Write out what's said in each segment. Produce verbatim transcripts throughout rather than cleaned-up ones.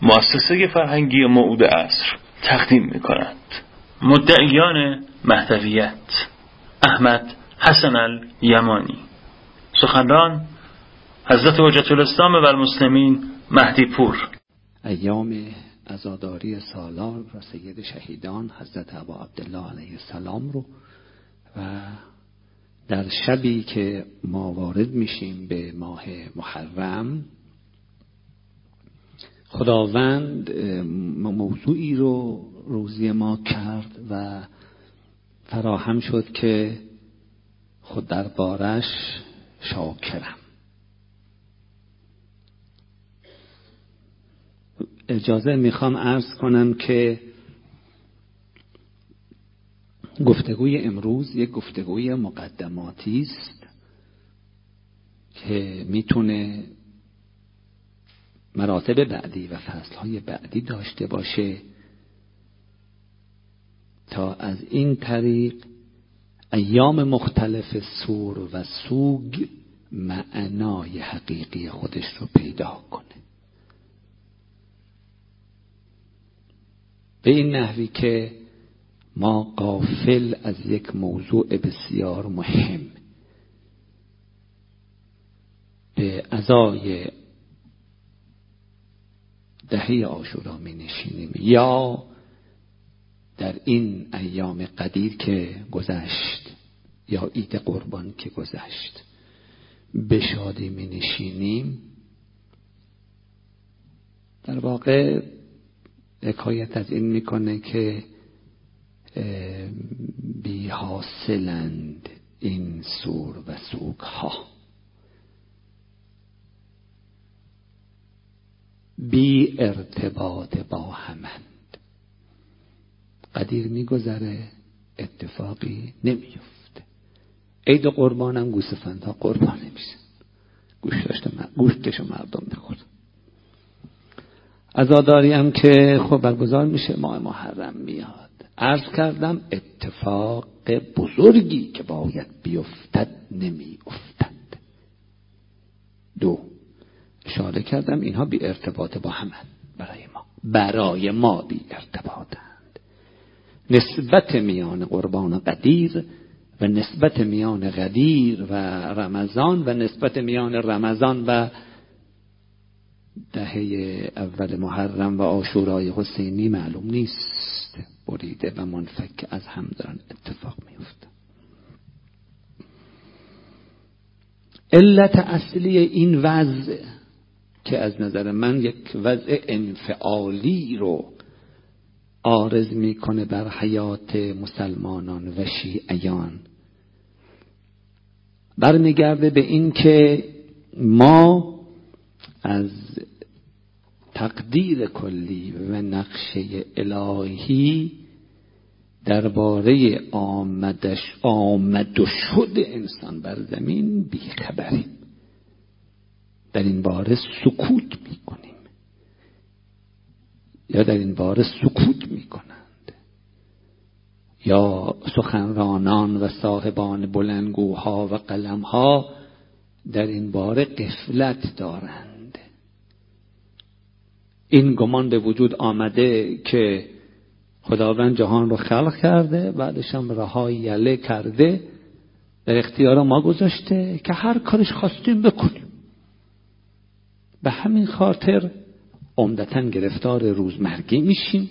مؤسسه فرهنگی موعود عصر تقدیم می‌کند. مدعیان مهدویت: احمد حسن الیمانی. سخنران: حضرت حجت الاسلام و المسلمین مهدی پور. ایام عزاداری سالار و سید شهیدان حضرت ابا عبدالله علیه السلام رو و در شبی که ما وارد میشیم به ماه محرم، خداوند موضوعی رو روزی ما کرد و فراهم شد که خود دربارش شاکرم. اجازه میخوام عرض کنم که گفتگوی امروز یک گفتگوی مقدماتی است که میتونه مراتب بعدی و فصلهای بعدی داشته باشه تا از این طریق ایام مختلف سور و سوگ معنای حقیقی خودش رو پیدا کنه، به این نحوی که ما غافل از یک موضوع بسیار مهم به ازای دهه عاشورا می نشینیم یا در این ایام قدیر که گذشت یا عید قربان که گذشت به شادی می نشینیم. در واقع حکایت از این میکنه که بی حاصلند این سور و سوگ ها، بی ارتباط با همند. قدیر میگذره، اتفاقی نمیفته. عید قربانم گوسفندها قربان نمیشن، گوشتشو مردم میخورن. عزاداری هم که خب برگزار میشه، ماه محرم میاد. عرض کردم اتفاق بزرگی که باید بیفتد نمی افتد. دو، اشاره کردم اینها بی ارتباط با هم برای ما برای ما بی ارتباطند. نسبت میان قربان قدیر و نسبت میان قدیر و رمضان و نسبت میان رمضان و دهه اول محرم و عاشورای حسینی معلوم نیست، بریده و منفک از هم دارن اتفاق میفته. علت اصلی این وضع که از نظر من یک وضع انفعالی رو عارض میکنه بر حیات مسلمانان و شیعیان، برمیگرده به این که ما از تقدیر کلی و نقشه الهی درباره آمدش آمد و شد انسان بر زمین بیخبریم. در این باره سکوت میکنیم یا در این باره سکوت میکنند یا سخنرانان و صاحبان بلندگوها و قلمها در این باره غفلت دارند. این گمان به وجود آمده که خداوند جهان رو خلق کرده، بعدش هم رهای یله کرده، در اختیار ما گذاشته که هر کارش خواستیم بکنیم. به همین خاطر عمدتاً گرفتار روزمرگی میشیم،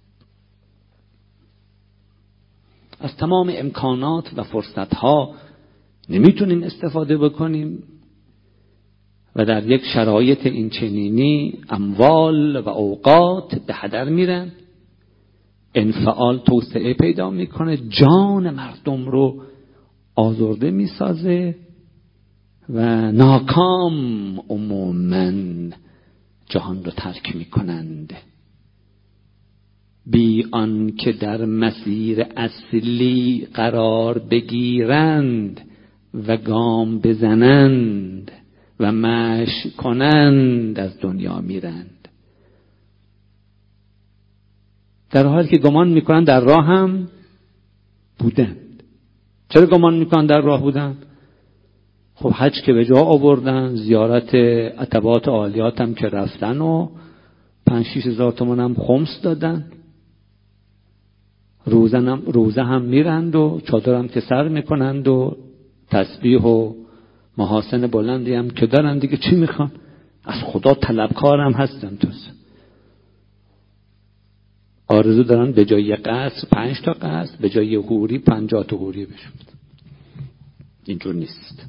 از تمام امکانات و فرصتها نمیتونیم استفاده بکنیم و در یک شرایط این چنینی اموال و اوقات به هدر میرن، انفعال توسعه پیدا میکنه، جان مردم رو آزرده میسازه و ناکام عموماً جهان رو ترک میکنند، بی آن که در مسیر اصلی قرار بگیرند و گام بزنند و مشی کنند از دنیا میرند، در حالی که گمان میکنند در راه هم بودند. چرا گمان میکنند در راه بودند؟ خب حج که به جا آوردن، زیارت عتبات عالیات هم که رفتن و پنج شیش هزار تومان هم خمس دادن، روزن هم روزه هم میرند و چادر هم که سر میکنند و تسبیح و محاسن بلندی هم که دارن، دیگه چی میخوان؟ از خدا طلبکار هم هستن. توس آرزو دارن به جای قصر پنج تا قصر، به جای حوری پنجاه تا حوری بشون. اینجور نیست.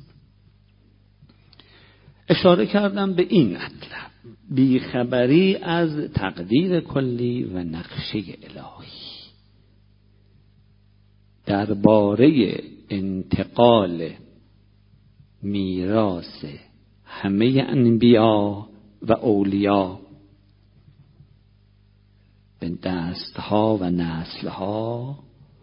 اشاره کردم به این مطلب، بیخبری از تقدیر کلی و نقشه الهی درباره انتقال میراث همه انبیا و اولیا به دستها و نسلها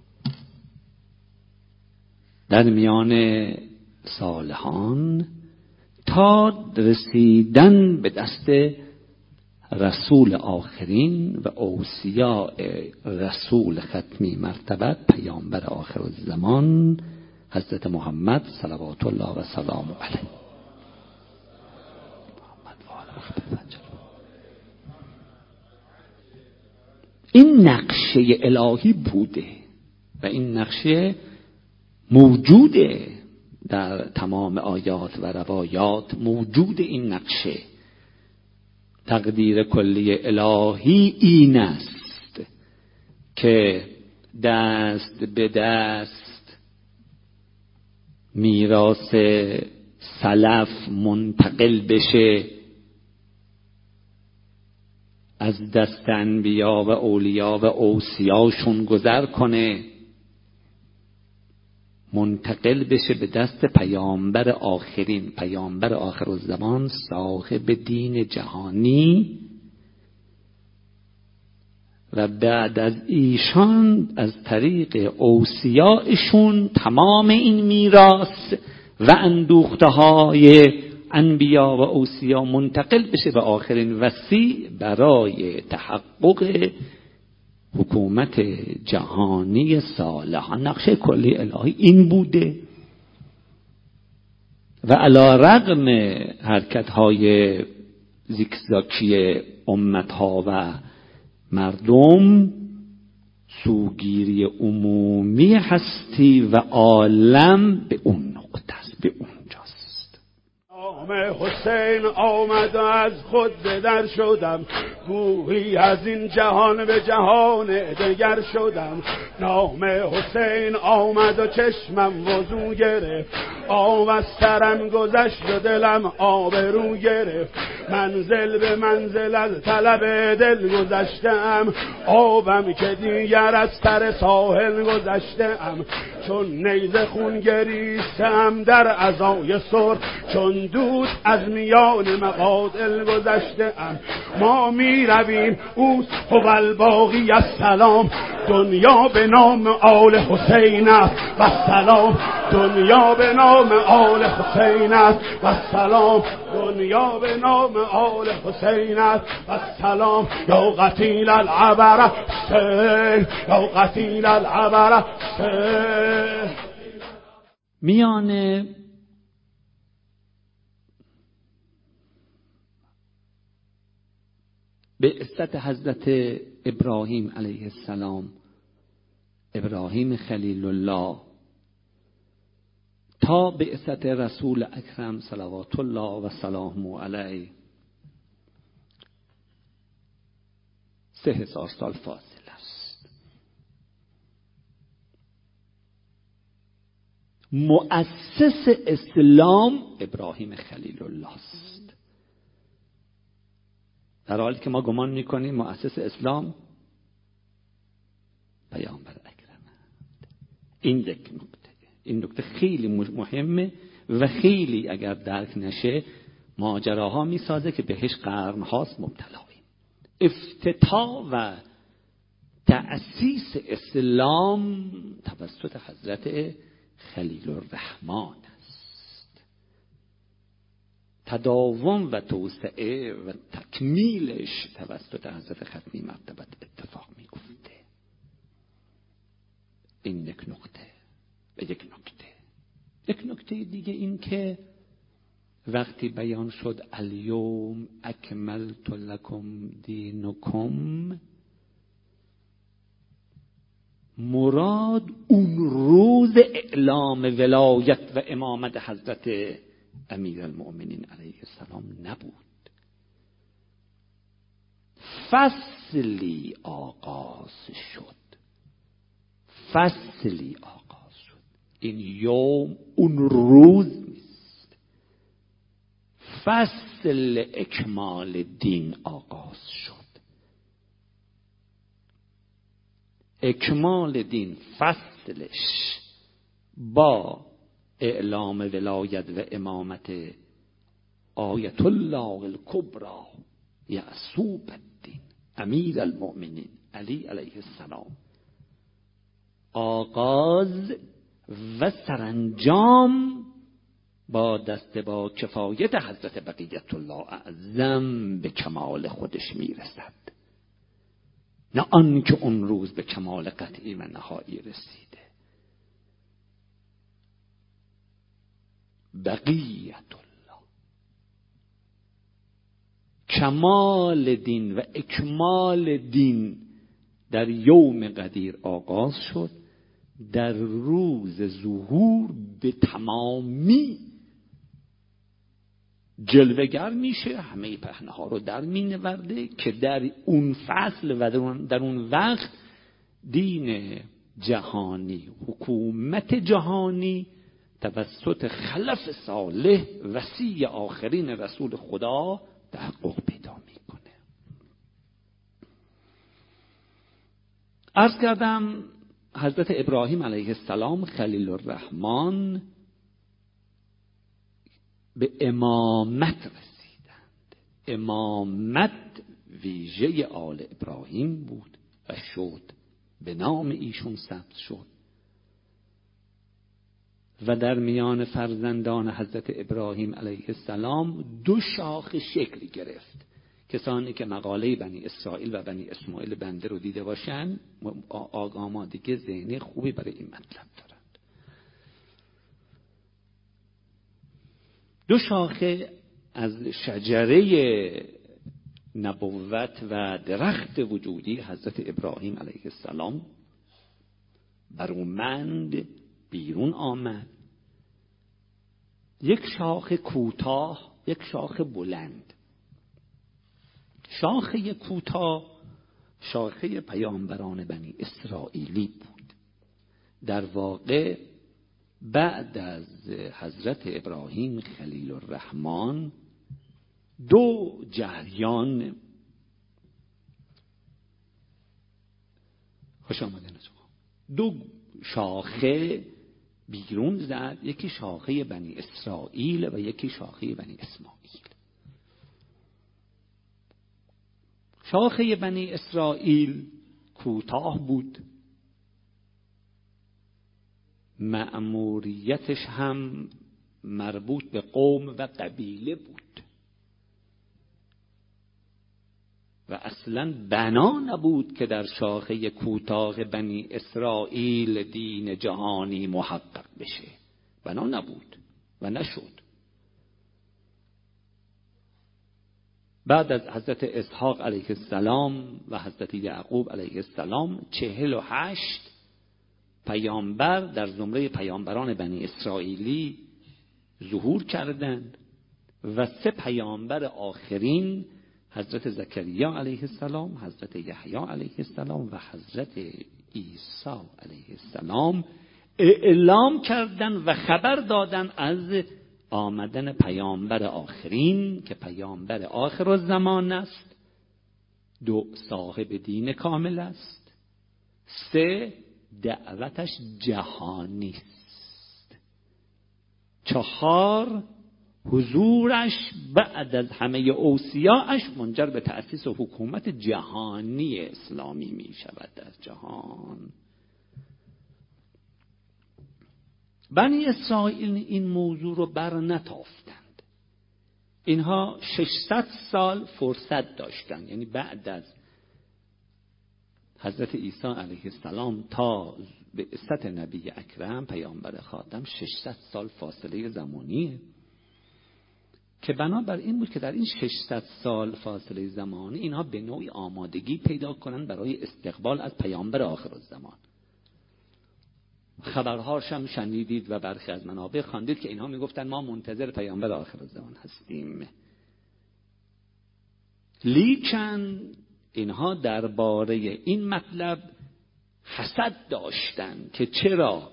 در میان صالحان تا رسیدن به دست رسول آخرین و اوصیاء رسول ختمی مرتبت پیامبر آخر الزمان حضرت محمد صلوات الله و سلام علیه. این نقشه الهی بوده و این نقشه موجوده در تمام آیات و روایات، موجود این نقشه. تقدیر کلی الهی این است که دست به دست میراث سلف منتقل بشه، از دست انبیا و اولیا و اوصیاشون گذر کنه، منتقل بشه به دست پیامبر آخرین، پیامبر آخر الزمان، صاحب دین جهانی، و بعد از ایشان از طریق اوصیایشون تمام این میراث و اندوخته های انبیا و اوصیا منتقل بشه به آخرین وصی برای تحقق حکومت جهانی صالحان. نقشه کلی الهی این بوده و علی رغم حرکت های زیکزاکی امت ها و مردم، سوگیری عمومی هستی و عالم به اون نقطه است، به اونجاست. نام حسین آمد و از خود بدر شدم، گویی از این جهان به جهان دگر شدم. نام حسین آمد و چشمم وضو گرفت، آب از سرم گذشت و دلم آبرو گرفت. منزل به منزل از طلب دل گذشتم، آبم که دیگر از سر ساحل گذشتم. چون نیزه خون گریستم در عزای سر، چون دود از میان مقاتل گذشتم. ما می رویم اوست هو باقی السلام، دنیا به نام آل حسین است و سلام. دنیا به نام آل حسین است و سلام. دنیا به نام آل حسین است و سلام. یا قتیل العبر حسین، یا قتیل العبر حسین. میان بعثت حضرت ابراهیم علیه السلام، ابراهیم خلیل الله، تا بعثت رسول اکرم صلوات الله و سلامه علیه سه هزار سال فاصله است. مؤسس اسلام ابراهیم خلیل الله است، در حالی که ما گمان میکنیم مؤسس اسلام پیامبر اکرم. این یک نکته، این نکته خیلی مهمه و خیلی اگر درک نشه ماجراها میسازه که بهش قرن هاست مبتلاییم. افتتاح و تأسیس اسلام توسط حضرت خلیل الرحمن است، تداوم و توسعه و تکمیلش توسط حضرت ختمی مرتبت اتفاق می‌افته. این یک نکته. و یک نکته یک نکته دیگه این که وقتی بیان شد الیوم اکملت لکم دینکم، مراد اون روز اعلام ولایت و امامت حضرت امیرالمؤمنین علیه السلام نبود. فصلی آغاز شد، فصلی آغاز شد. این یوم اون روز نیست، فصل اکمال دین آغاز شد. اکمال دین فصلش با اعلام ولایت و امامت آیت الله الکبری یعصوب الدین امیر المؤمنین علی علیه السلام آغاز و سرانجام با دست با کفایت حضرت بقیت الله اعظم به کمال خودش میرسد، نه آنکه اون روز به کمال قطعی و نهایی رسیده. بقیت الله، کمال دین و اکمال دین در یوم قدیر آغاز شد، در روز ظهور به تمامی جلوه‌گر میشه، همه پهنه ها رو در مینورده که در اون فصل و در اون وقت دین جهانی، حکومت جهانی توسط خلف صالح وصی آخرین رسول خدا تحقق پیدا میکنه. عرض کردم حضرت ابراهیم علیه السلام خلیل الرحمن به امامت رسیدند. امامت ویژه آل ابراهیم بود و شد، به نام ایشون ثبت شد و در میان فرزندان حضرت ابراهیم علیه السلام دو شاخه شکل گرفت. کسانی که مقاله بنی اسرائیل و بنی اسماعیل بنده رو دیده باشن آمادگی ذهنی خوبی برای این مطلب دارند. دو شاخه از شجره نبوت و درخت وجودی حضرت ابراهیم علیه السلام برومند بیرون آمد. یک شاخه کوتاه، یک شاخه بلند. شاخه کوتاه شاخه پیامبران بنی اسرائیلی بود. در واقع بعد از حضرت ابراهیم خلیل الرحمن دو جریان خوش آمدین دو شاخه بیرون زد، یکی شاخه بنی اسرائیل و یکی شاخه بنی اسماعیل. شاخه بنی اسرائیل کوتاه بود، مأموریتش هم مربوط به قوم و قبیله بود و اصلا بنا نبود که در شاخه کوتاه بنی اسرائیل دین جهانی محقق بشه. بنا نبود و نشد. بعد از حضرت اسحاق علیه السلام و حضرت یعقوب علیه السلام چهل و هشت پیامبر در زمره پیامبران بنی اسرائیلی ظهور کردند و سه پیامبر آخرین حضرت زکریا علیه السلام، حضرت یحیی علیه السلام و حضرت عیسی علیه السلام اعلام کردند و خبر دادند از آمدن پیامبر آخرین که پیامبر آخر الزمان است، دو صاحب دین کامل است، سه دعوتش جهانی است، چهار حضورش بعد از همه اوصیاش منجر به تأسیس حکومت جهانی اسلامی می شود در جهان. بنی اسرائیل این موضوع رو بر نتافتند. اینها ششصد سال فرصت داشتند، یعنی بعد از حضرت عیسی علیه السلام تا بعثت نبی اکرم پیامبر خاتم ششصد سال فاصله زمانیه. که بنابر این بود که در این ششصد سال فاصله زمانی اینها به نوعی آمادگی پیدا کنند برای استقبال از پیامبر آخرالزمان. خبرهاش هم شنیدید و برخی از منابع خواندید که اینها میگفتن ما منتظر پیامبر آخرالزمان هستیم. لیکن اینها درباره این مطلب حسد داشتند که چرا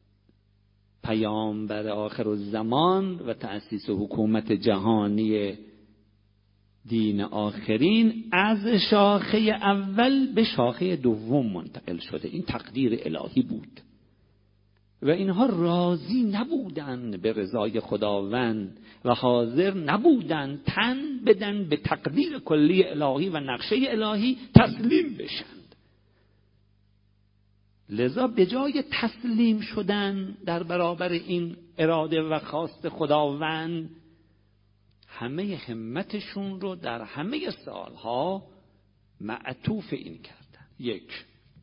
پیامبر آخرالزمان و تأسیس حکومت جهانی دین آخرین از شاخه اول به شاخه دوم منتقل شده. این تقدیر الهی بود و اینها راضی نبودند به رضای خداوند و حاضر نبودند تن بدن به تقدیر کلی الهی و نقشه الهی، تسلیم بشند. لذا به جای تسلیم شدن در برابر این اراده و خواست خداوند، همه همتشون رو در همه سالها معطوف این کردن. یک،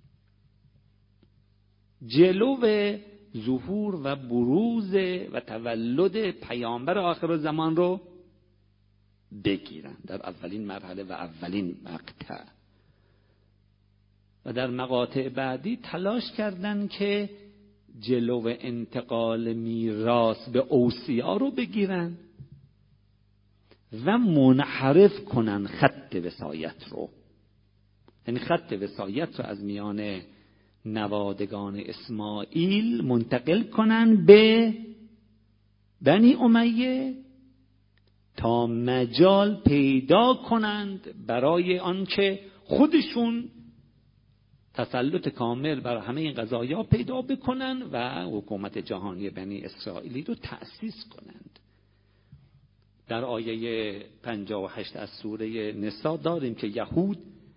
جلو ظهور و بروز و تولد پیامبر آخرالزمان رو بگیرن در اولین مرحله و اولین مقطع، و در مقاطع بعدی تلاش کردن که جلو انتقال میراث به اوصیا رو بگیرن و منحرف کنن خط وصایت رو. یعنی خط وصایت رو از میان نوادگان اسماعیل منتقل کنن به بنی امیه تا مجال پیدا کنند برای آنکه خودشون تسلط کامل بر همه این قضایا پیدا بکنن و حکومت جهانی بنی اسرائیلی رو تأسیس کنند. در آیه پنجاه و هشت از سوره نساء داریم که یهود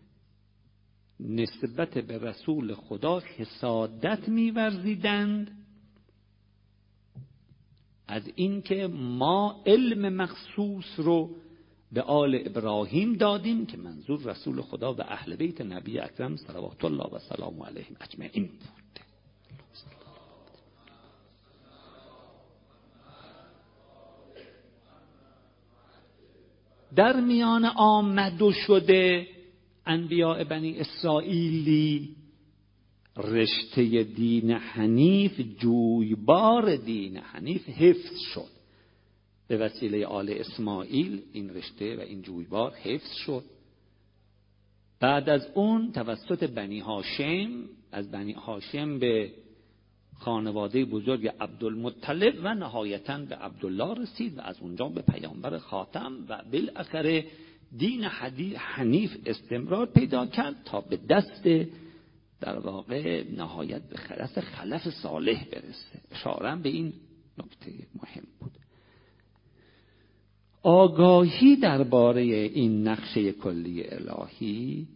نسبت به رسول خدا حسادت می‌ورزیدند از اینکه ما علم مخصوص رو به آل ابراهیم دادیم، که منظور رسول خدا و اهل بیت نبی اکرم صلوات الله و سلام علیهم اجمعین بود. در میان آمد و شده انبیاء بنی اسرائیلی رشته دین حنیف، جویبار دین حنیف حفظ شد. به وسیله آل اسماعیل این رشته و این جویبار حفظ شد. بعد از اون توسط بنی هاشم، از بنی هاشم به خانواده بزرگ عبدالمطلب و نهایتاً به عبدالله رسید و از اونجا به پیامبر خاتم و بالاخره دین حنیف استمرار پیدا کرد تا به دست در واقع نهایت به خلف خلف صالح برسه. اشاره به این نکته مهم بود. آگاهی درباره این نقشه کلی الهی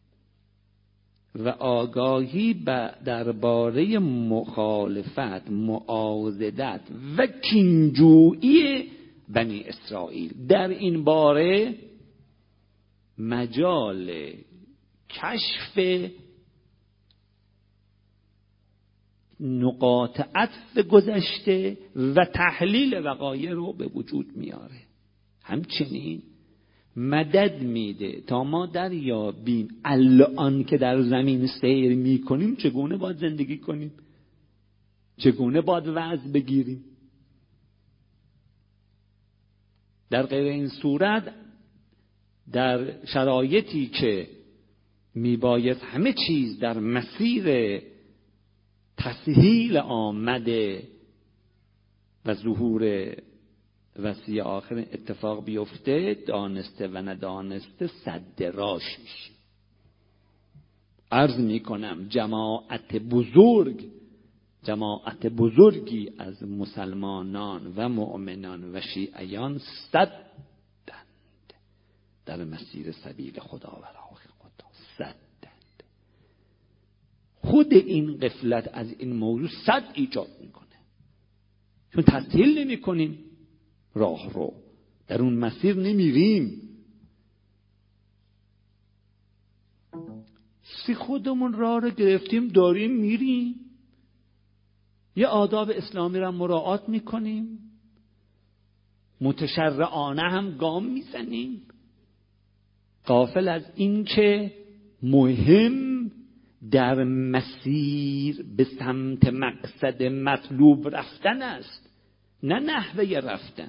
و آگاهی درباره مخالفت، معاضدت و کینجویی بنی اسرائیل در این باره مجال کشف نقاط عطف گذشته و تحلیل وقایع رو به وجود میاره. همچنین مدد میده تا ما دریابیم الان که در زمین سیر میکنیم چگونه باید زندگی کنیم، چگونه باید وعظ بگیریم. در غیر این صورت، در شرایطی که میباید همه چیز در مسیر تسهیل آمده و ظهور وسیع آخر اتفاق بیفته، دانسته و ندانسته سد راش میشیم. عرض میکنم جماعت بزرگ جماعت بزرگی از مسلمانان و مؤمنان و شیعیان سدند در مسیر سبیل خدا و راه خدا، سدند. خود این غفلت از این موضوع سد ایجاد میکنه، چون تسهیل نمی کنیم راه رو، در اون مسیر نمیریم. سی خودمون راه رو گرفتیم داریم میریم، یه آداب اسلامی رو مراعات میکنیم، متشرعانه هم گام میزنیم، غافل از این که مهم در مسیر به سمت مقصد مطلوب رفتن است، نه نحوه رفتن.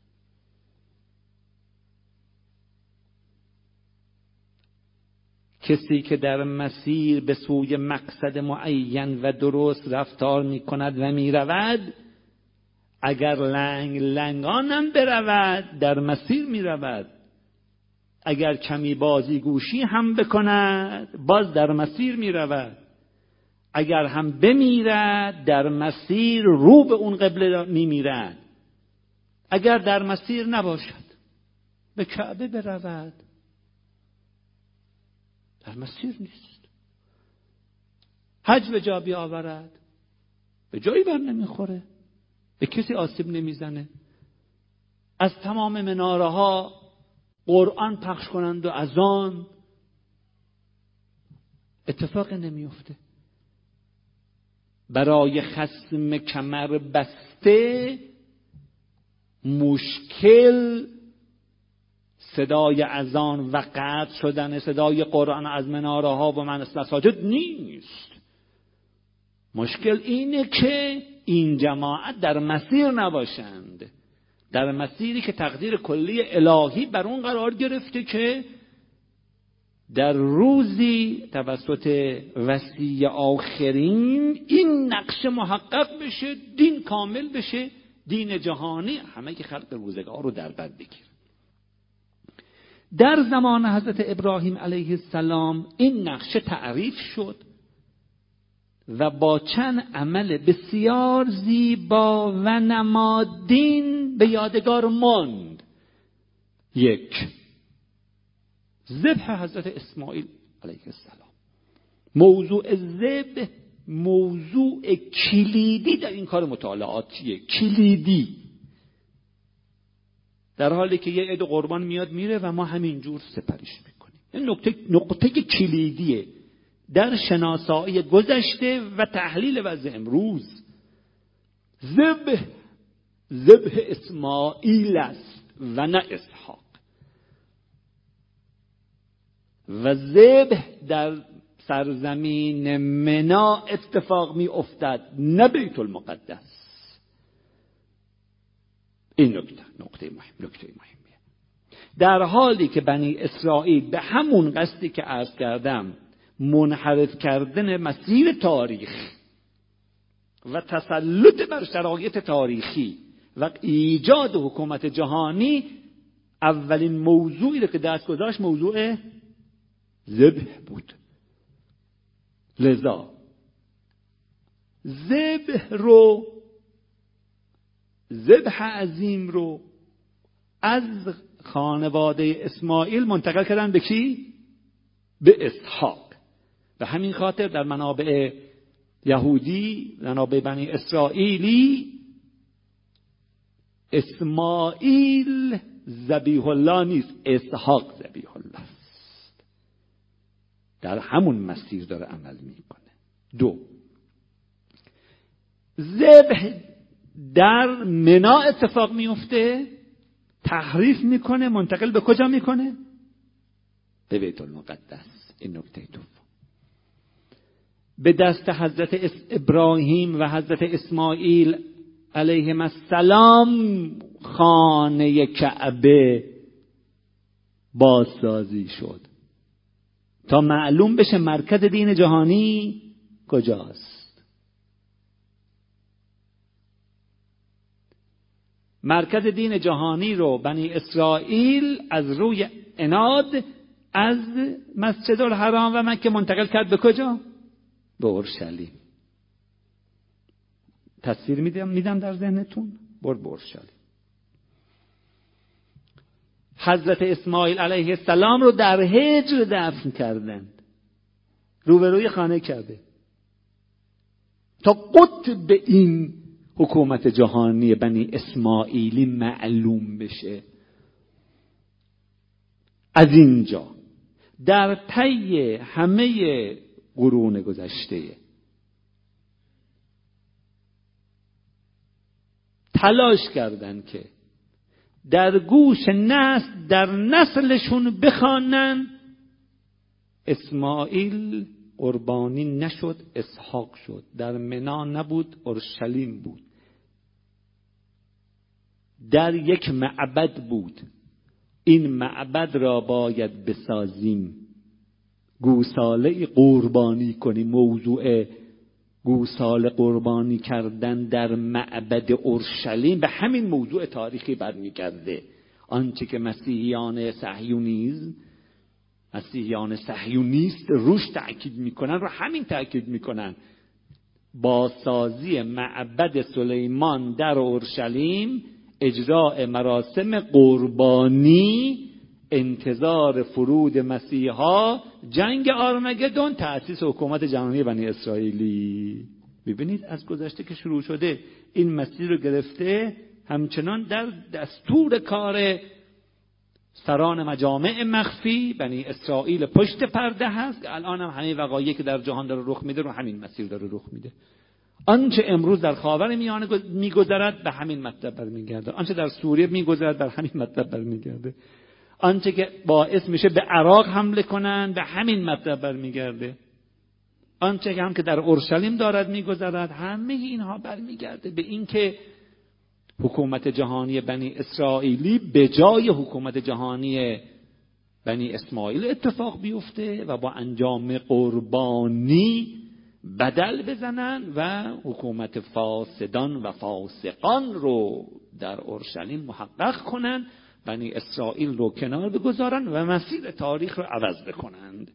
کسی که در مسیر به سوی مقصد معین و درست رفتار می کند و می رود، اگر لنگ لنگانم برود در مسیر می رود، اگر کمی بازیگوشی هم بکند باز در مسیر می رود، اگر هم بمیرد در مسیر رو به اون قبله می میرد، اگر در مسیر نباشد به کعبه برود در مسیر نیست، حج به جا بیاورد به جایی بر نمیخوره، به کسی آسیب نمیزنه، از تمام مناره ها قرآن پخش کنند و اذان، اتفاق نمیفته. برای خصم کمر بسته مشکل صدای اذان و قطع شدن صدای قرآن از مناره ها و مساجد نیست. مشکل اینه که این جماعت در مسیر نباشند، در مسیری که تقدیر کلی الهی بر اون قرار گرفته که در روزی توسط وصی آخرین این نقش محقق بشه، دین کامل بشه، دین جهانی همه که خلق روزگار رو در بر بگیر. در زمان حضرت ابراهیم علیه السلام این نقشه تعریف شد و با چند عمل بسیار زیبا و نمادین به یادگار ماند. یک، ذبح حضرت اسماعیل علیه السلام. موضوع ذبح موضوع کلیدی در این کار مطالعاتیه، کلیدی، در حالی که یه عید قربان میاد میره و ما همینجور سپریش میکنیم. این نقطه نقطه کلیدیه در شناسایی گذشته و تحلیل وضع امروز. ذبح ذبح اسماعیل است و نه اسحاق، و ذبح در سرزمین منا اتفاق می افتد، نه بیت المقدس. این نکته نکته مهم نکته مهمیه. در حالی که بنی اسرائیل به همون قصدی که عرض کردم، منحرف کردن مسیر تاریخ و تسلط بر شرایط تاریخی و ایجاد حکومت جهانی، اولین موضوعی که دست گذاشت موضوع ذبح بود. لذا ذبح رو ذبح عظیم رو از خانواده اسماعیل منتقل کردن به کی؟ به اسحاق. به همین خاطر در منابع یهودی، منابع بنی اسرائیلی، اسماعیل ذبیح الله نیست، اسحاق ذبیح الله است. در همون مسیر داره عمل میکنه. دو، ذبح در منا اتفاق میفته، تحریف میکنه، منتقل به کجا میکنه؟ به بیت المقدس. این نکته دوم. به دست حضرت ابراهیم و حضرت اسماعیل علیهم السلام خانه کعبه بازسازی شد تا معلوم بشه مرکز دین جهانی کجاست. مرکز دین جهانی رو بنی اسرائیل از روی عناد از مسجد الحرام و مکه منتقل کرد به کجا؟ به اورشلیم. تصویر میدم میدم در ذهنتون، بر به اورشلیم. حضرت اسماعیل علیه السلام رو در هجر دفن کردند، روبروی خانه کعبه، تا قطب این حکومت جهانی بنی اسماعیلی معلوم بشه. از اینجا در طی همه قرون گذشته تلاش کردند که در گوش نسل در نسلشون بخوانن اسماعیل قربانی نشد، اسحاق شد. در منا نبود، اورشلیم بود. در یک معبد بود، این معبد را باید بسازیم، گوساله قربانی کنیم. موضوع گوساله قربانی کردن در معبد اورشلیم به همین موضوع تاریخی برمیگرده. آنچه که مسیحیان صهیونیسم مسیحیان صهیونیست روش تأکید میکنن رو همین تأکید میکنن. بازسازی معبد سلیمان در اورشلیم، اجراء مراسم قربانی، انتظار فرود مسیحا، جنگ آرمگدون، تأسیس حکومت جهانی بنی اسرائیلی. ببینید از گذشته که شروع شده این مسیر رو گرفته، همچنان در دستور کار سران مجامع مخفی بنی اسرائیل پشت پرده هست. الان هم همه وقایعی که در جهان داره رخ میده رو همین مسیر داره رخ میده. آنچه امروز در خاور میانه میگذرد به همین مطلب برمیگرده، آنچه در سوریه میگذرد به همین مطلب برمیگرده، آنچه که باعث میشه به عراق حمله کنن به همین مطلب برمیگرده، آنچه هم که در اورشلیم دارد میگذرد، همه اینها برمیگرده به این که حکومت جهانی بنی اسرائیلی به جای حکومت جهانی بنی اسماعیل اتفاق بیفته و با انجام قربانی بدل بزنن و حکومت فاسدان و فاسقان رو در اورشلیم محقق کنن، بنی اسرائیل رو کنار بگذارن و مسیر تاریخ رو عوض بکنند.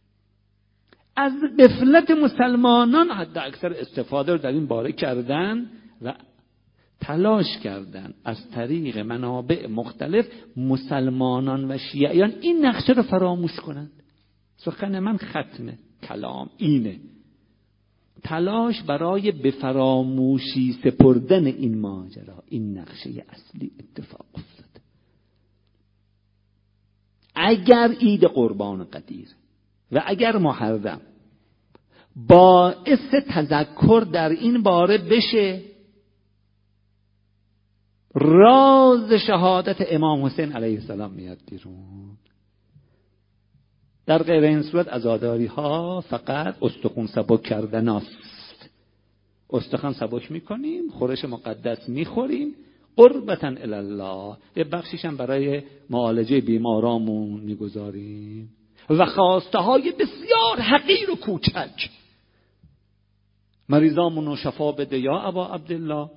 از غفلت مسلمانان حتی اکثر استفاده رو در این باره کردن و تلاش کردن از طریق منابع مختلف مسلمانان و شیعیان این نقشه رو فراموش کنند. سخن من ختم کلام اینه، تلاش برای به فراموشی سپردن این ماجرا، این نقشه اصلی اتفاق افتاد. اگر عید قربان قدیر و اگر محرم باعث تذکر در این باره بشه، راز شهادت امام حسین علیه السلام میاد بیرون. در غیر این صورت عزاداری ها فقط استخوان سبک کردن است. استخوان سبک میکنیم، خورش مقدس میخوریم، قربتاً الله، یه بخشیش هم برای معالجه بیمارامون میگذاریم و خواسته های بسیار حقیر و کوچک. مریضامون رو شفا بده یا ابا عبدالله،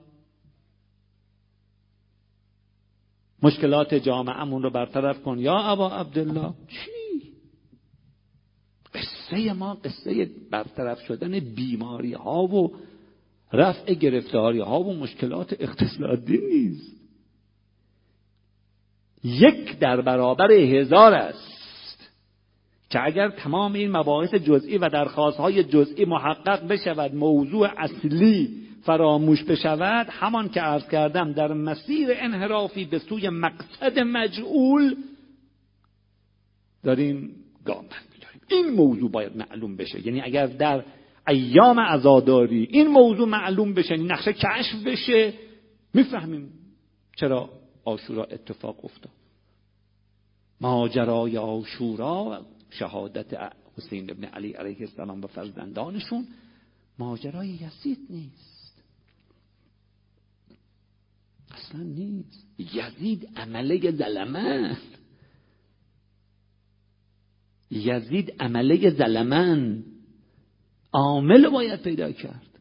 مشکلات جامعهمون رو برطرف کن یا ابا عبدالله. چی؟ قصه ما قصه برطرف شدن بیماری ها و رفع گرفتاری ها و مشکلات اقتصادی نیست. یک در برابر هزار است که اگر تمام این مباحث جزئی و درخواست های جزئی محقق بشود، موضوع اصلی فراموش بشود، همان که عرض کردم در مسیر انحرافی به سوی مقصد مجعول داریم گام برمی‌داریم. این موضوع باید معلوم بشه. یعنی اگر در ایام عزاداری این موضوع معلوم بشه، نقشه کشف بشه، میفهمیم چرا عاشورا اتفاق افتاد. ماجرای عاشورا، شهادت حسین ابن علی علیه السلام و فرزندانشون، ماجرای یزید نیست، اصلا نیست. یزید عمله ظلمن، یزید عمله ظلمن، عامل باید پیدا کرد.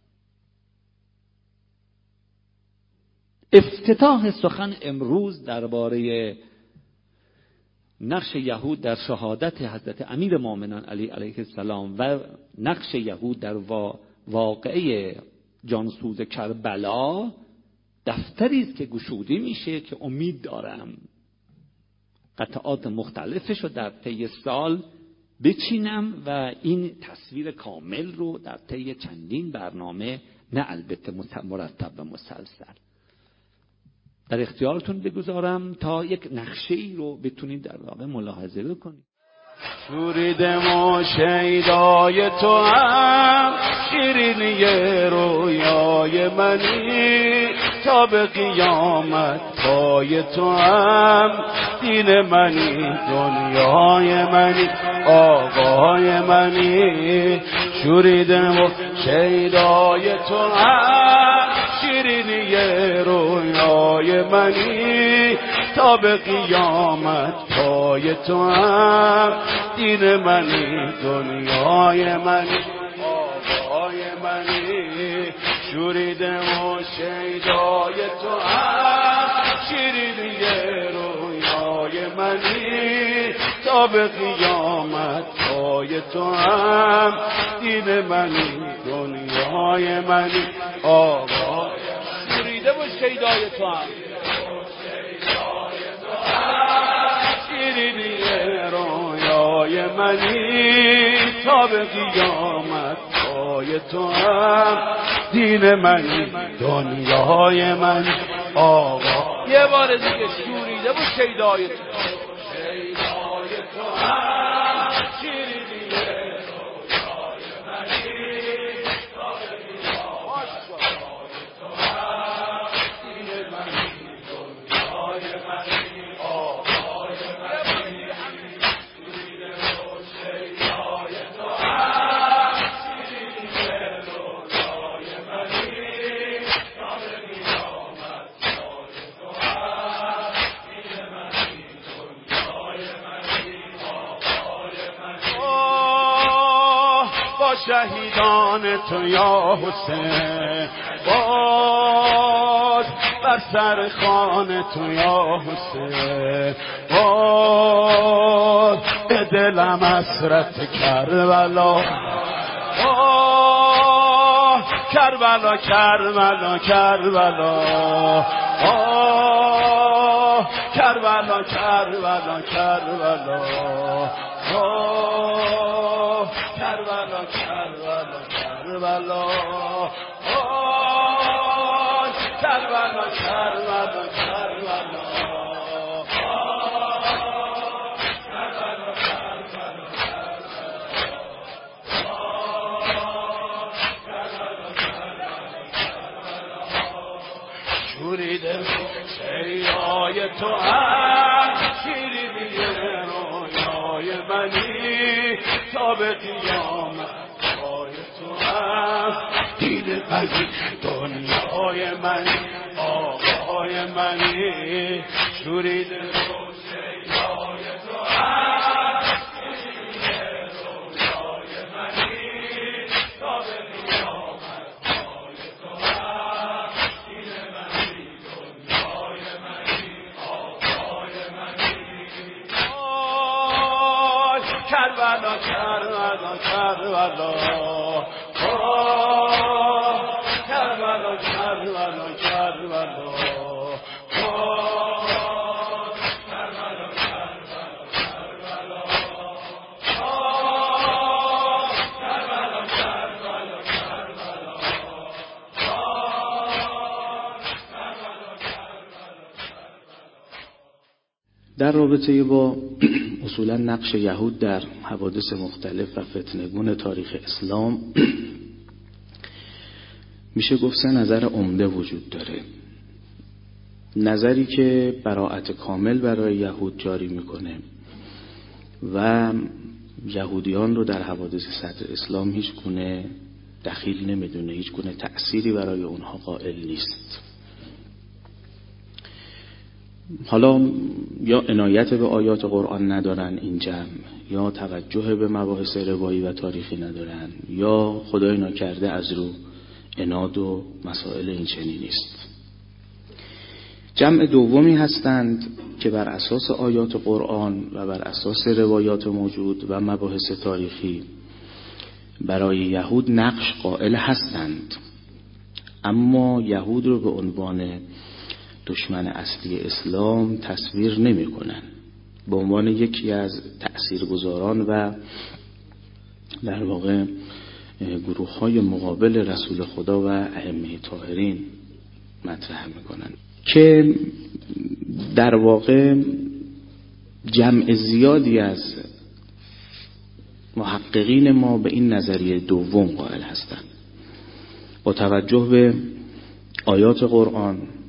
افتتاح سخن امروز درباره نقش یهود در شهادت حضرت امیر مومنان علی علیه السلام و نقش یهود در واقعه جانسوز کربلا دفتری است که گشوده میشه که امید دارم قطعات مختلفش رو در طی سال بچینم و این تصویر کامل رو در طی چندین برنامه، نه البته مرتب و مسلسل، در اختیارتون بگذارم تا یک نقشه‌ای رو بتونید در واقع ملاحظه بکنید. شوریدم و شیدای تو هم شیرینی رویای منی، تا به قیامت پای تو هم. دین منی، دنیای منی، آقای منی، شوریده و شیدای تو هم. شیرینی رویای منی، تا به قیامت پای تو هم. دین منی، دنیای منی، آقای منی، شوریده و شیدای تو هم. شیرینی رویای منی، تا به قیامت پای تو هم. دین منی، دنیای منی، آقای شوریده و شیدای تو هم. شیرینی رویای منی، تا به قیامت پای تو هم. دین منی، دنیای منی، آقا یه بار دیگه شوریده و شیدای تو هم. شیدای تو هم. شیرینی رویای منی، تا به قیامت پای تو هم. دین منی، دنیای منی، آقای منی، شوریده و شیدای تو هم. شیرینی رویای منی، تا به قیامت پای تو هم. دین منی، دنیای منی، آقای منی. با شهیدان تو یا حسین، باز بر سر خوان تو یا حسین، باز به دلم حسرت کربلا. آه کربلا کربلا کربلا، آه کربلا کربلا کربلا، آه کربلا کربلا کربلا، آه کربلا کربلا کربلا. شوریده شیدای تو هم. شیرینی رویای منی، تا به قیامت پای تو هم. دین منی، دنیای منی، آقای منی، شوریده شیدای تو هم. شیرینی رویای منی، تا به قیامت پای تو هم. دین منی، دنیای منی، آقای منی. آی کربلا کربلا کربلا، آه کربلا کربلا کربلا، آه کربلا کربلا کربلا، آه کربلا کربلا کربلا، آه کربلا کربلا. در رابطه با اصولا نقش یهود در حوادث مختلف و فتنه‌گون تاریخ اسلام میشه گفت سه نظر عمده وجود داره. نظری که براءت کامل برای یهود جاری میکنه و یهودیان رو در حوادث صدر اسلام هیچ گونه دخیل نمیدونه، هیچ گونه تأثیری برای اونها قائل نیست. حالا یا عنایت به آیات قرآن ندارن این جمع، یا توجه به مباحث روایی و تاریخی ندارن، یا خدای ناکرده از رو عناد و مسائل این چنینی نیست. جمع دومی هستند که بر اساس آیات قرآن و بر اساس روایات موجود و مباحث تاریخی برای یهود نقش قائل هستند، اما یهود رو به عنوان دشمن اصلی اسلام تصویر نمی کنن، به عنوان یکی از تأثیرگذاران و در واقع گروه های مقابل رسول خدا و ائمه طاهرین مطرح میکنن که در واقع جمع زیادی از محققین ما به این نظریه دوم قائل هستند. با توجه به آیات قرآن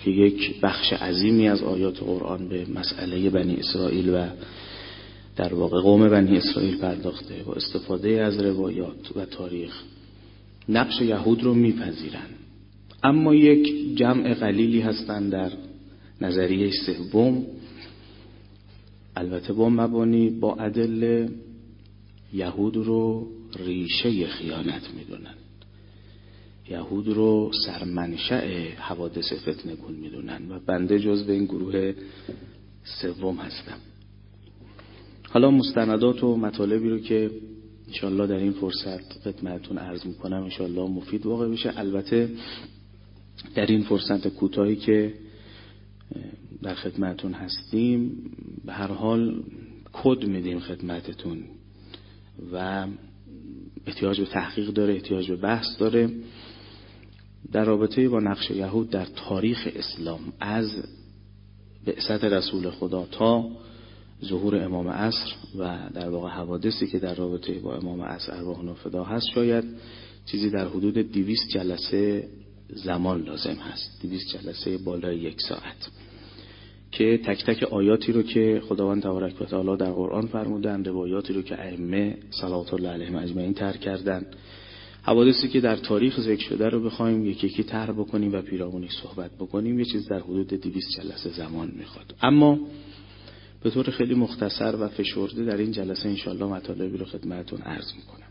که یک بخش عظیمی از آیات قرآن به مسئله بنی اسرائیل و در واقع قوم بنی اسرائیل پرداخته، با استفاده از روایات و تاریخ نقش یهود رو میپذیرن. اما یک جمع قلیلی هستن در نظریه سوم، البته با مبانی با ادله، یهود رو ریشه خیانت میدونن، یهود رو سرمنشأ حوادث فتنه گون میدونن و بنده جزو این گروه سوم هستم. حالا مستندات و مطالبی رو که انشالله در این فرصت خدمتتون عرض میکنم انشالله مفید واقع بشه. البته در این فرصت کوتاهی که در خدمتتون هستیم به هر حال کد میدیم خدمتتون و احتیاج به تحقیق داره، احتیاج به بحث داره در رابطه با نقش یهود در تاریخ اسلام از بعثت رسول خدا تا ظهور امام عصر و در واقع حوادثی که در رابطه با امام عصر ارواحنا فدا هست. شاید چیزی در حدود دویست جلسه زمان لازم هست، دویست جلسه بالای یک ساعت، که تک تک آیاتی رو که خداوند تبارک و تعالی در قرآن فرمودن، روایاتی رو که ائمه صلوات الله علیهم اجمعین طرح کردن، حوادثی که در تاریخ ذکر شده رو بخوایم یکی یکی طرح بکنیم و پیرامونش صحبت بکنیم، یه چیز در حدود دویست جلسه زمان میخواد. اما به طور خیلی مختصر و فشرده در این جلسه انشالله مطالبی رو خدمتتون عرض میکنم.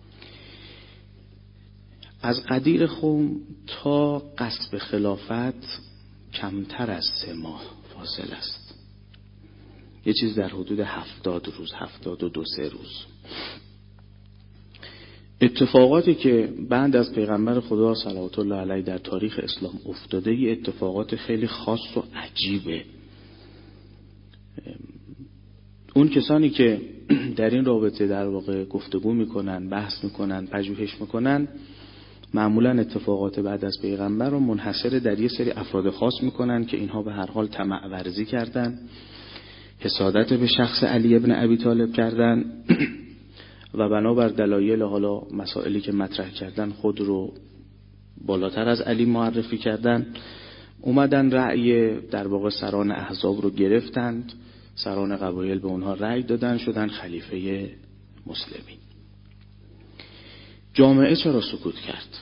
از قدیر خم تا غصب خلافت کمتر از سه ماه فاصله است، یه چیز در حدود هفتاد روز، هفتاد و دو سه روز. اتفاقاتی که بعد از پیغمبر خدا صلوات الله علیه در تاریخ اسلام افتاده ای اتفاقات خیلی خاص و عجیبه. اون کسانی که در این رابطه در واقع گفتگو میکنن، بحث میکنن، پژوهش میکنن، معمولا اتفاقات بعد از پیغمبر رو منحصر در یه سری افراد خاص میکنن که اینها به هر حال طمع ورزی کردن، حسادت به شخص علی ابن ابی طالب کردن و بنابر دلایل حالا مسائلی که مطرح کردن خود رو بالاتر از علی معرفی کردن، اومدن رأی در واقع سران احزاب رو گرفتند، سران قبایل به اونها رأی دادن، شدن خلیفه مسلمین. جامعه چرا سکوت کرد؟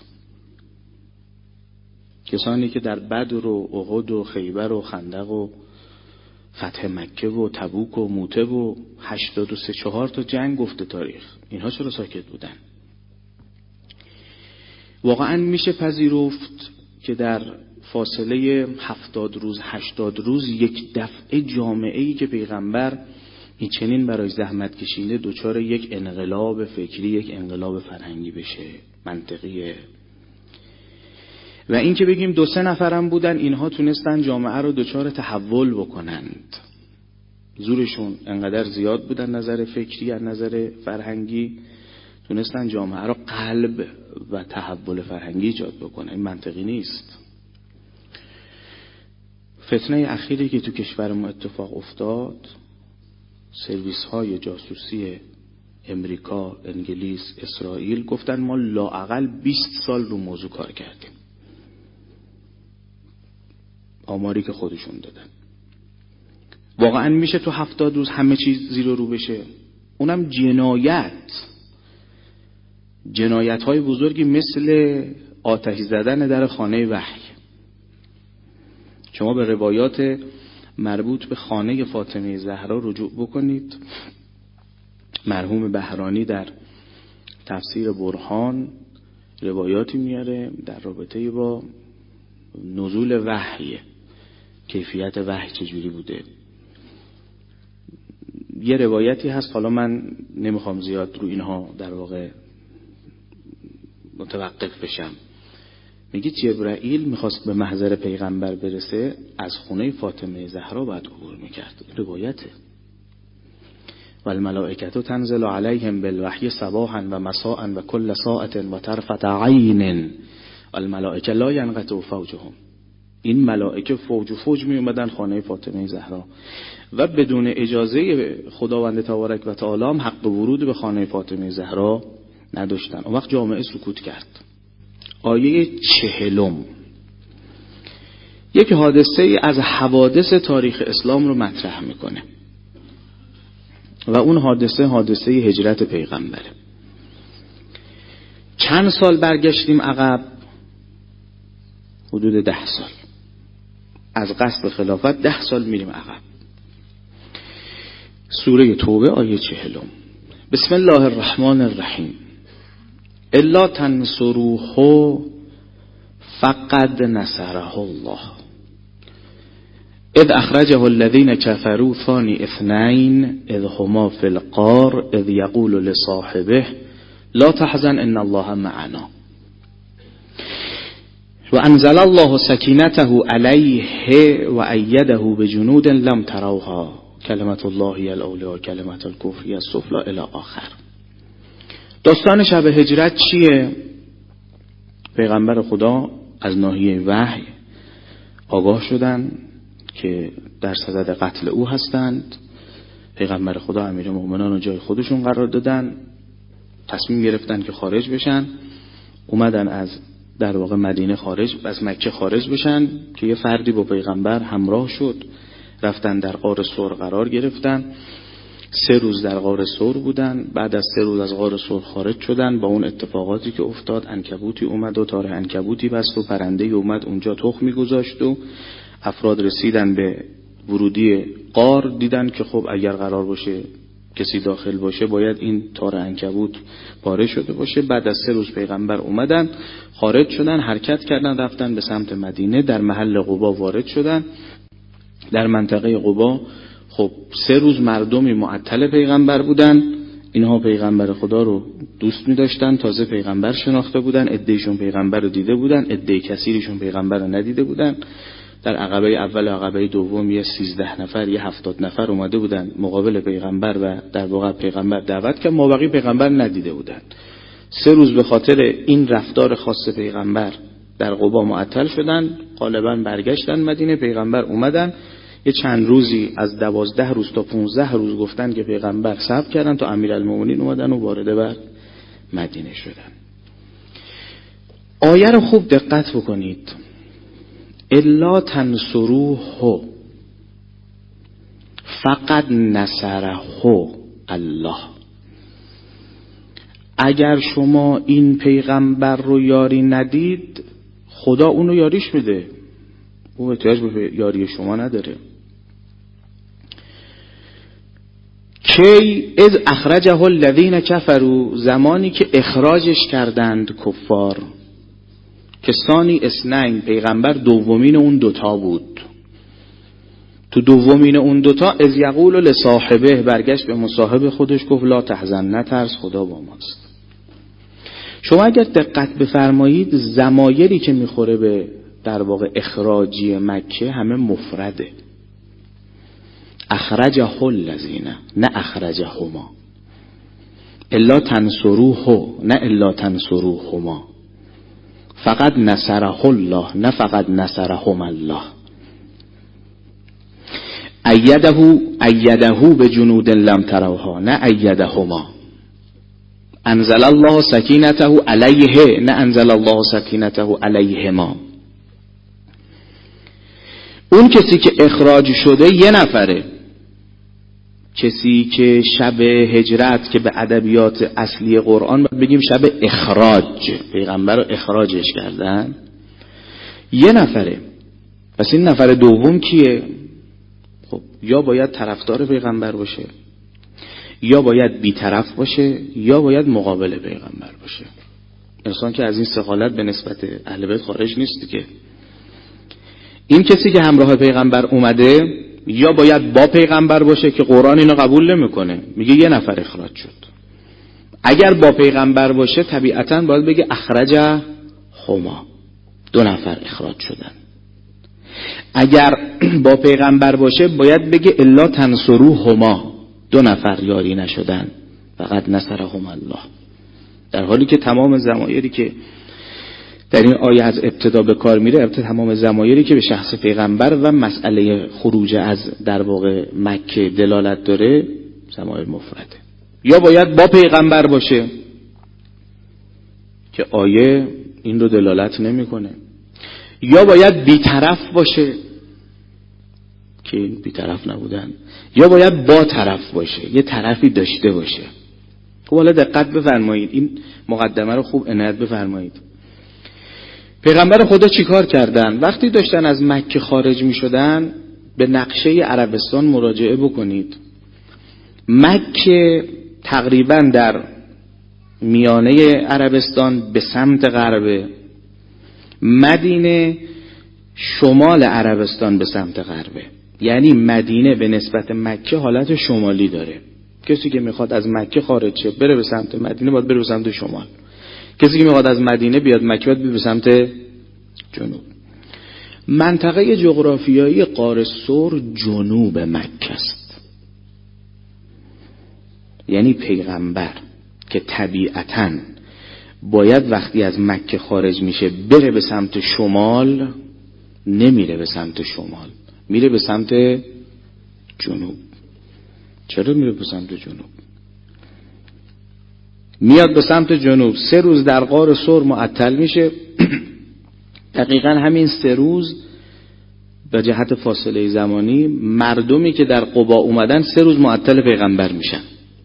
کسانی که در بدر و احد و خیبر و خندق و فتح مکه و تبوک و موته و هشتاد و سه چهار تا جنگ گفته تاریخ، اینها چرا ساکت بودن؟ واقعا میشه پذیرفت که در فاصله هفتاد روز هشتاد روز یک دفعه جامعه‌ای که پیغمبر این چنین برای زحمت کشیده دوچار یک انقلاب فکری، یک انقلاب فرهنگی بشه؟ منطقیه؟ و این که بگیم دو سه نفرم بودن اینها تونستن جامعه رو دوچار تحول بکنند، زورشون انقدر زیاد بودن نظر فکری از نظر فرهنگی، تونستن جامعه رو قلب و تحول فرهنگی ایجاد بکنن. این منطقی نیست. فتنه اخیری که تو کشور ما اتفاق افتاد، سرویس های جاسوسی امریکا، انگلیس، اسرائیل گفتن ما لااقل بیست سال رو موضوع کار کردیم، آماری که خودشون دادن. واقعا میشه تو هفتاد روز همه چیز زیر رو بشه؟ اونم جنایت جنایت های بزرگی مثل آتش زدن در خانه وحی. شما به روایات مربوط به خانه فاطمه زهرا رجوع بکنید. مرحوم بهرانی در تفسیر برهان روایاتی میاره در رابطه با نزول وحی، کیفیت وحی چجوری بوده. یه روایتی هست، حالا من نمیخوام زیاد رو اینها در واقع متوقف بشم، میگه جبرائیل میخواست به محضر پیغمبر برسه از خونه فاطمه زهرا باید عبور میکرد. روایته. والملائکه تنزل علیهم بالوحی صباحا و مساء و کل ساعت و طرفة عین والملائکه لا ینقطع فوجهم. این ملائکه فوج و فوج می اومدن خانه فاطمه زهرا و بدون اجازه خداوند تبارک و تعالی هم حق ورود به خانه فاطمه زهرا نداشتن. اون وقت جامعه سکوت کرد. آیه چهلم یک حادثه ای از حوادث تاریخ اسلام رو مطرح میکنه و اون حادثه حادثه هجرت پیغمبره. چند سال برگشتیم عقب؟ حدود ده سال. از قصد خلافت ده سال میریم عقب. سوره توبه آیه چهلم. بسم الله الرحمن الرحیم. الا تنصروه فقد نصره الله اذ اخرجه الذين كفروا ثاني اثنين اذ هما في الغار اذ يقول لصاحبه لا تحزن ان الله معنا وانزل الله سكينته عليه وأيده بجنود لم تروها کلمت الله هی العلی و کلمت الکفر هی السفلی الی آخر. داستان شب هجرت چیه؟ پیغمبر خدا از ناحیه وحی آگاه شدن که در صدد قتل او هستند. پیغمبر خدا امیرالمومنین رو جای خودشون قرار دادن، تصمیم گرفتن که خارج بشن، اومدن از در واقع مدینه خارج، از مکه خارج بشن که یه فردی با پیغمبر همراه شد، رفتن در غار ثور قرار گرفتن. سه روز در غار ثور بودن. بعد از سه روز از غار ثور خارج شدن. با اون اتفاقاتی که افتاد، عنکبوتی اومد و تار عنکبوتی بست و پرنده اومد اونجا تخم میگذاشت و افراد رسیدن به ورودی غار، دیدن که خب اگر قرار باشه کسی داخل باشه باید این تار عنکبوت پاره شده باشه. بعد از سه روز پیغمبر اومدن، خارج شدن، حرکت کردن، رفتن به سمت مدینه. در محل قبا وارد شدن. در منطقه قبا خب سه روز مردمی معطل پیغمبر بودن. اینها پیغمبر خدا رو دوست می داشتن، تازه پیغمبر شناخته بودن. عده‌شون پیغمبر رو دیده بودن، عده کثیرشون پیغمبر رو ندیده بودن. در عقبه اول و عقبه دوم یه سیزده نفر یه هفتاد نفر اومده بودن مقابل پیغمبر و در واقع پیغمبر دعوت کرد، مابقی پیغمبر ندیده بودن. سه روز به خاطر این رفتار خاص پیغمبر در قبا معطل شدن. غالبا برگشتن مدینه. پیغمبر اومدن یه چند روزی از دوازده روز تا پونزده روز گفتن که پیغمبر صبر کردن تا امیرالمومنین اومدن و وارد بر مدینه شدن. آیه رو خوب دقت بکنید. الا تنصروه فقط نصره الله. اگر شما این پیغمبر رو یاری ندید، خدا اونو یاریش میده. او احتیاج به یاری شما نداره. کی از اخرجه الذین کفروا، زمانی که اخراجش کردند کفار. که ثانی اثنین، پیغمبر دومین اون دوتا بود. تو دومین اون دوتا از یقول لصاحبه، برگشت به مصاحب خودش گفت لا تحزن، نترس، خدا با ماست. شما اگر دقت بفرمایید ضمایری که میخوره به در واقع اخراجی مکه همه مفرده. اخرجه الذین، نه اخرجهما. الا تنصروه، نه الا تنصروهما. فقط نصره الله، نه فقط نصرهم الله. ایده ایده به جنود لم تروها، نه ایدهما. انزل الله سکینته علیه، نه انزل الله سکینته علیهما. اون کسی که اخراج شده یه نفره. کسی که شب هجرت که به ادبیات اصلی قرآن بگیم شب اخراج، پیغمبر رو اخراجش کردن، یه نفره. پس این نفر دوم کیه؟ خب یا باید طرفدار پیغمبر باشه، یا باید بی‌طرف باشه، یا باید مقابل پیغمبر باشه. انسان که از این سه حالت به نسبت اهل بیت خارج نیست که. این کسی که همراه پیغمبر اومده یا باید با پیغمبر باشه که قرآن اینو قبول نمیکنه، میگه یه نفر اخراج شد. اگر با پیغمبر باشه طبیعتاً باید بگه اخرج هما، دو نفر اخراج شدن. اگر با پیغمبر باشه باید بگه الا تنصروه هما، دو نفر یاری نشدن، فقط نصرهم الله. در حالی که تمام ضمایری که در این آیه از ابتدا به کار میره، ابتدا تمام ضمایری که به شخص پیغمبر و مسئله خروج از در واقع مکه دلالت داره ضمایر مفرده. یا باید با پیغمبر باشه که آیه این رو دلالت نمیکنه، یا باید بی‌طرف باشه که این بی‌طرف نبودن، یا باید با طرف باشه، یه طرفی داشته باشه. خب حالا دقت بفرمایید، این مقدمه رو خوب عنایت بفرمایید. پیغمبر خدا چیکار کردن؟ وقتی داشتن از مکه خارج می شدن به نقشه عربستان مراجعه بکنید. مکه تقریبا در میانه عربستان به سمت غرب، مدینه شمال عربستان به سمت غربه. یعنی مدینه به نسبت مکه حالت شمالی داره. کسی که میخواد از مکه خارج شه بره به سمت مدینه باید بره به سمت شمال. کسی که میخواد از مدینه بیاد مکه باید بره به سمت جنوب. منطقه جغرافیایی غار ثور جنوب مکه است. یعنی پیغمبر که طبیعتاً باید وقتی از مکه خارج میشه بره به سمت شمال، نمیره به سمت شمال، میره به سمت جنوب. چرا میره به سمت جنوب؟ میاد به سمت جنوب، سه روز در غار ثور معطل میشه. دقیقاً همین سه روز به جهت فاصله زمانی مردمی که در قبا اومدن سه روز معطل پیغمبر میشن.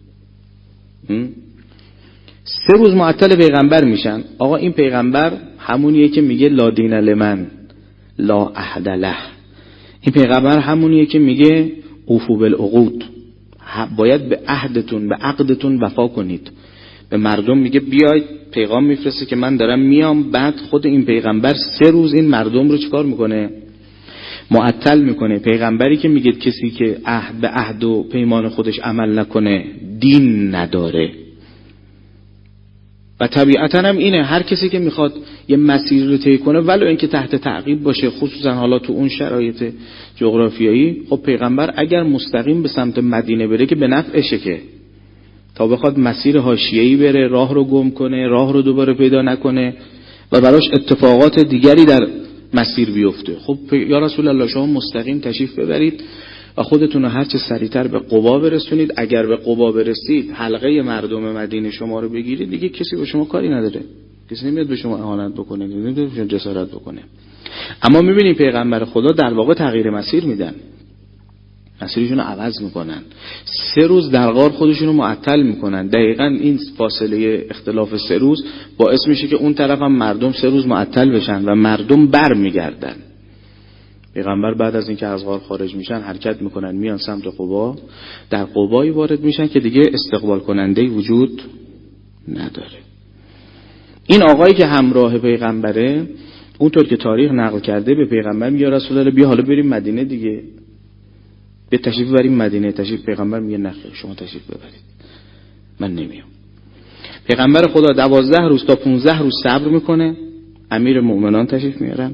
سه روز معطل پیغمبر میشن. آقا این پیغمبر همونیه که میگه لا دین لمن لا عهد له. این پیغمبر همونیه که میگه اوفوا بالعقود، باید به عهدتون به عقدتون وفا کنید. به مردم میگه بیاید، پیغام میفرسته که من دارم میام. بعد خود این پیغمبر سه روز این مردم رو چیکار میکنه؟ معطل میکنه. پیغمبری که میگه کسی که عهد به عهد و پیمان خودش عمل نکنه دین نداره. و طبیعتا هم اینه، هر کسی که میخواد یه مسیر رو طی کنه ولو اینکه تحت تعقیب باشه، خصوصا حالا تو اون شرایط جغرافیایی، خب پیغمبر اگر مستقیم به سمت مدینه بره که به نفعشه، که تا بخواد مسیر حاشیه‌ای بره، راه رو گم کنه، راه رو دوباره پیدا نکنه و براش اتفاقات دیگری در مسیر بیفته. خب یا رسول الله شما مستقیم تشریف ببرید و خودتون رو هر چه سریعتر به قبا برسونید. اگر به قبا برسید حلقه مردم مدینه شما رو بگیرید، دیگه کسی به شما کاری نداره، کسی نمیاد به شما اهانت بکنه، نمیاد به شما جسارت بکنه. اما میبینید پیغمبر خدا در واقع تغییر مسیر میدن، مسیرشون رو عوض میکنن. سه روز در غار خودشون رو معطل میکنن. دقیقاً این فاصله اختلاف سه روز باعث میشه که اون طرف هم مردم سه روز معطل بشن و مردم بر میگردن. پیغمبر بعد از اینکه از غار خارج میشن حرکت میکنن، میان سمت قبا. در قبایی وارد میشن که دیگه استقبال کننده‌ای وجود نداره. این آقایی که همراه پیغمبره، اونطور که تاریخ نقل کرده، به پیغمبر میگه رسول الله بیا حالا بریم مدینه دیگه، به تشریف ببریم مدینه. تشریف پیغمبر میگه نه شما تشریف ببرید، من نمیام. پیغمبر خدا دوازده روز تا پونزده روز صبر میکنه. امیر مؤمنان تشریف میارن،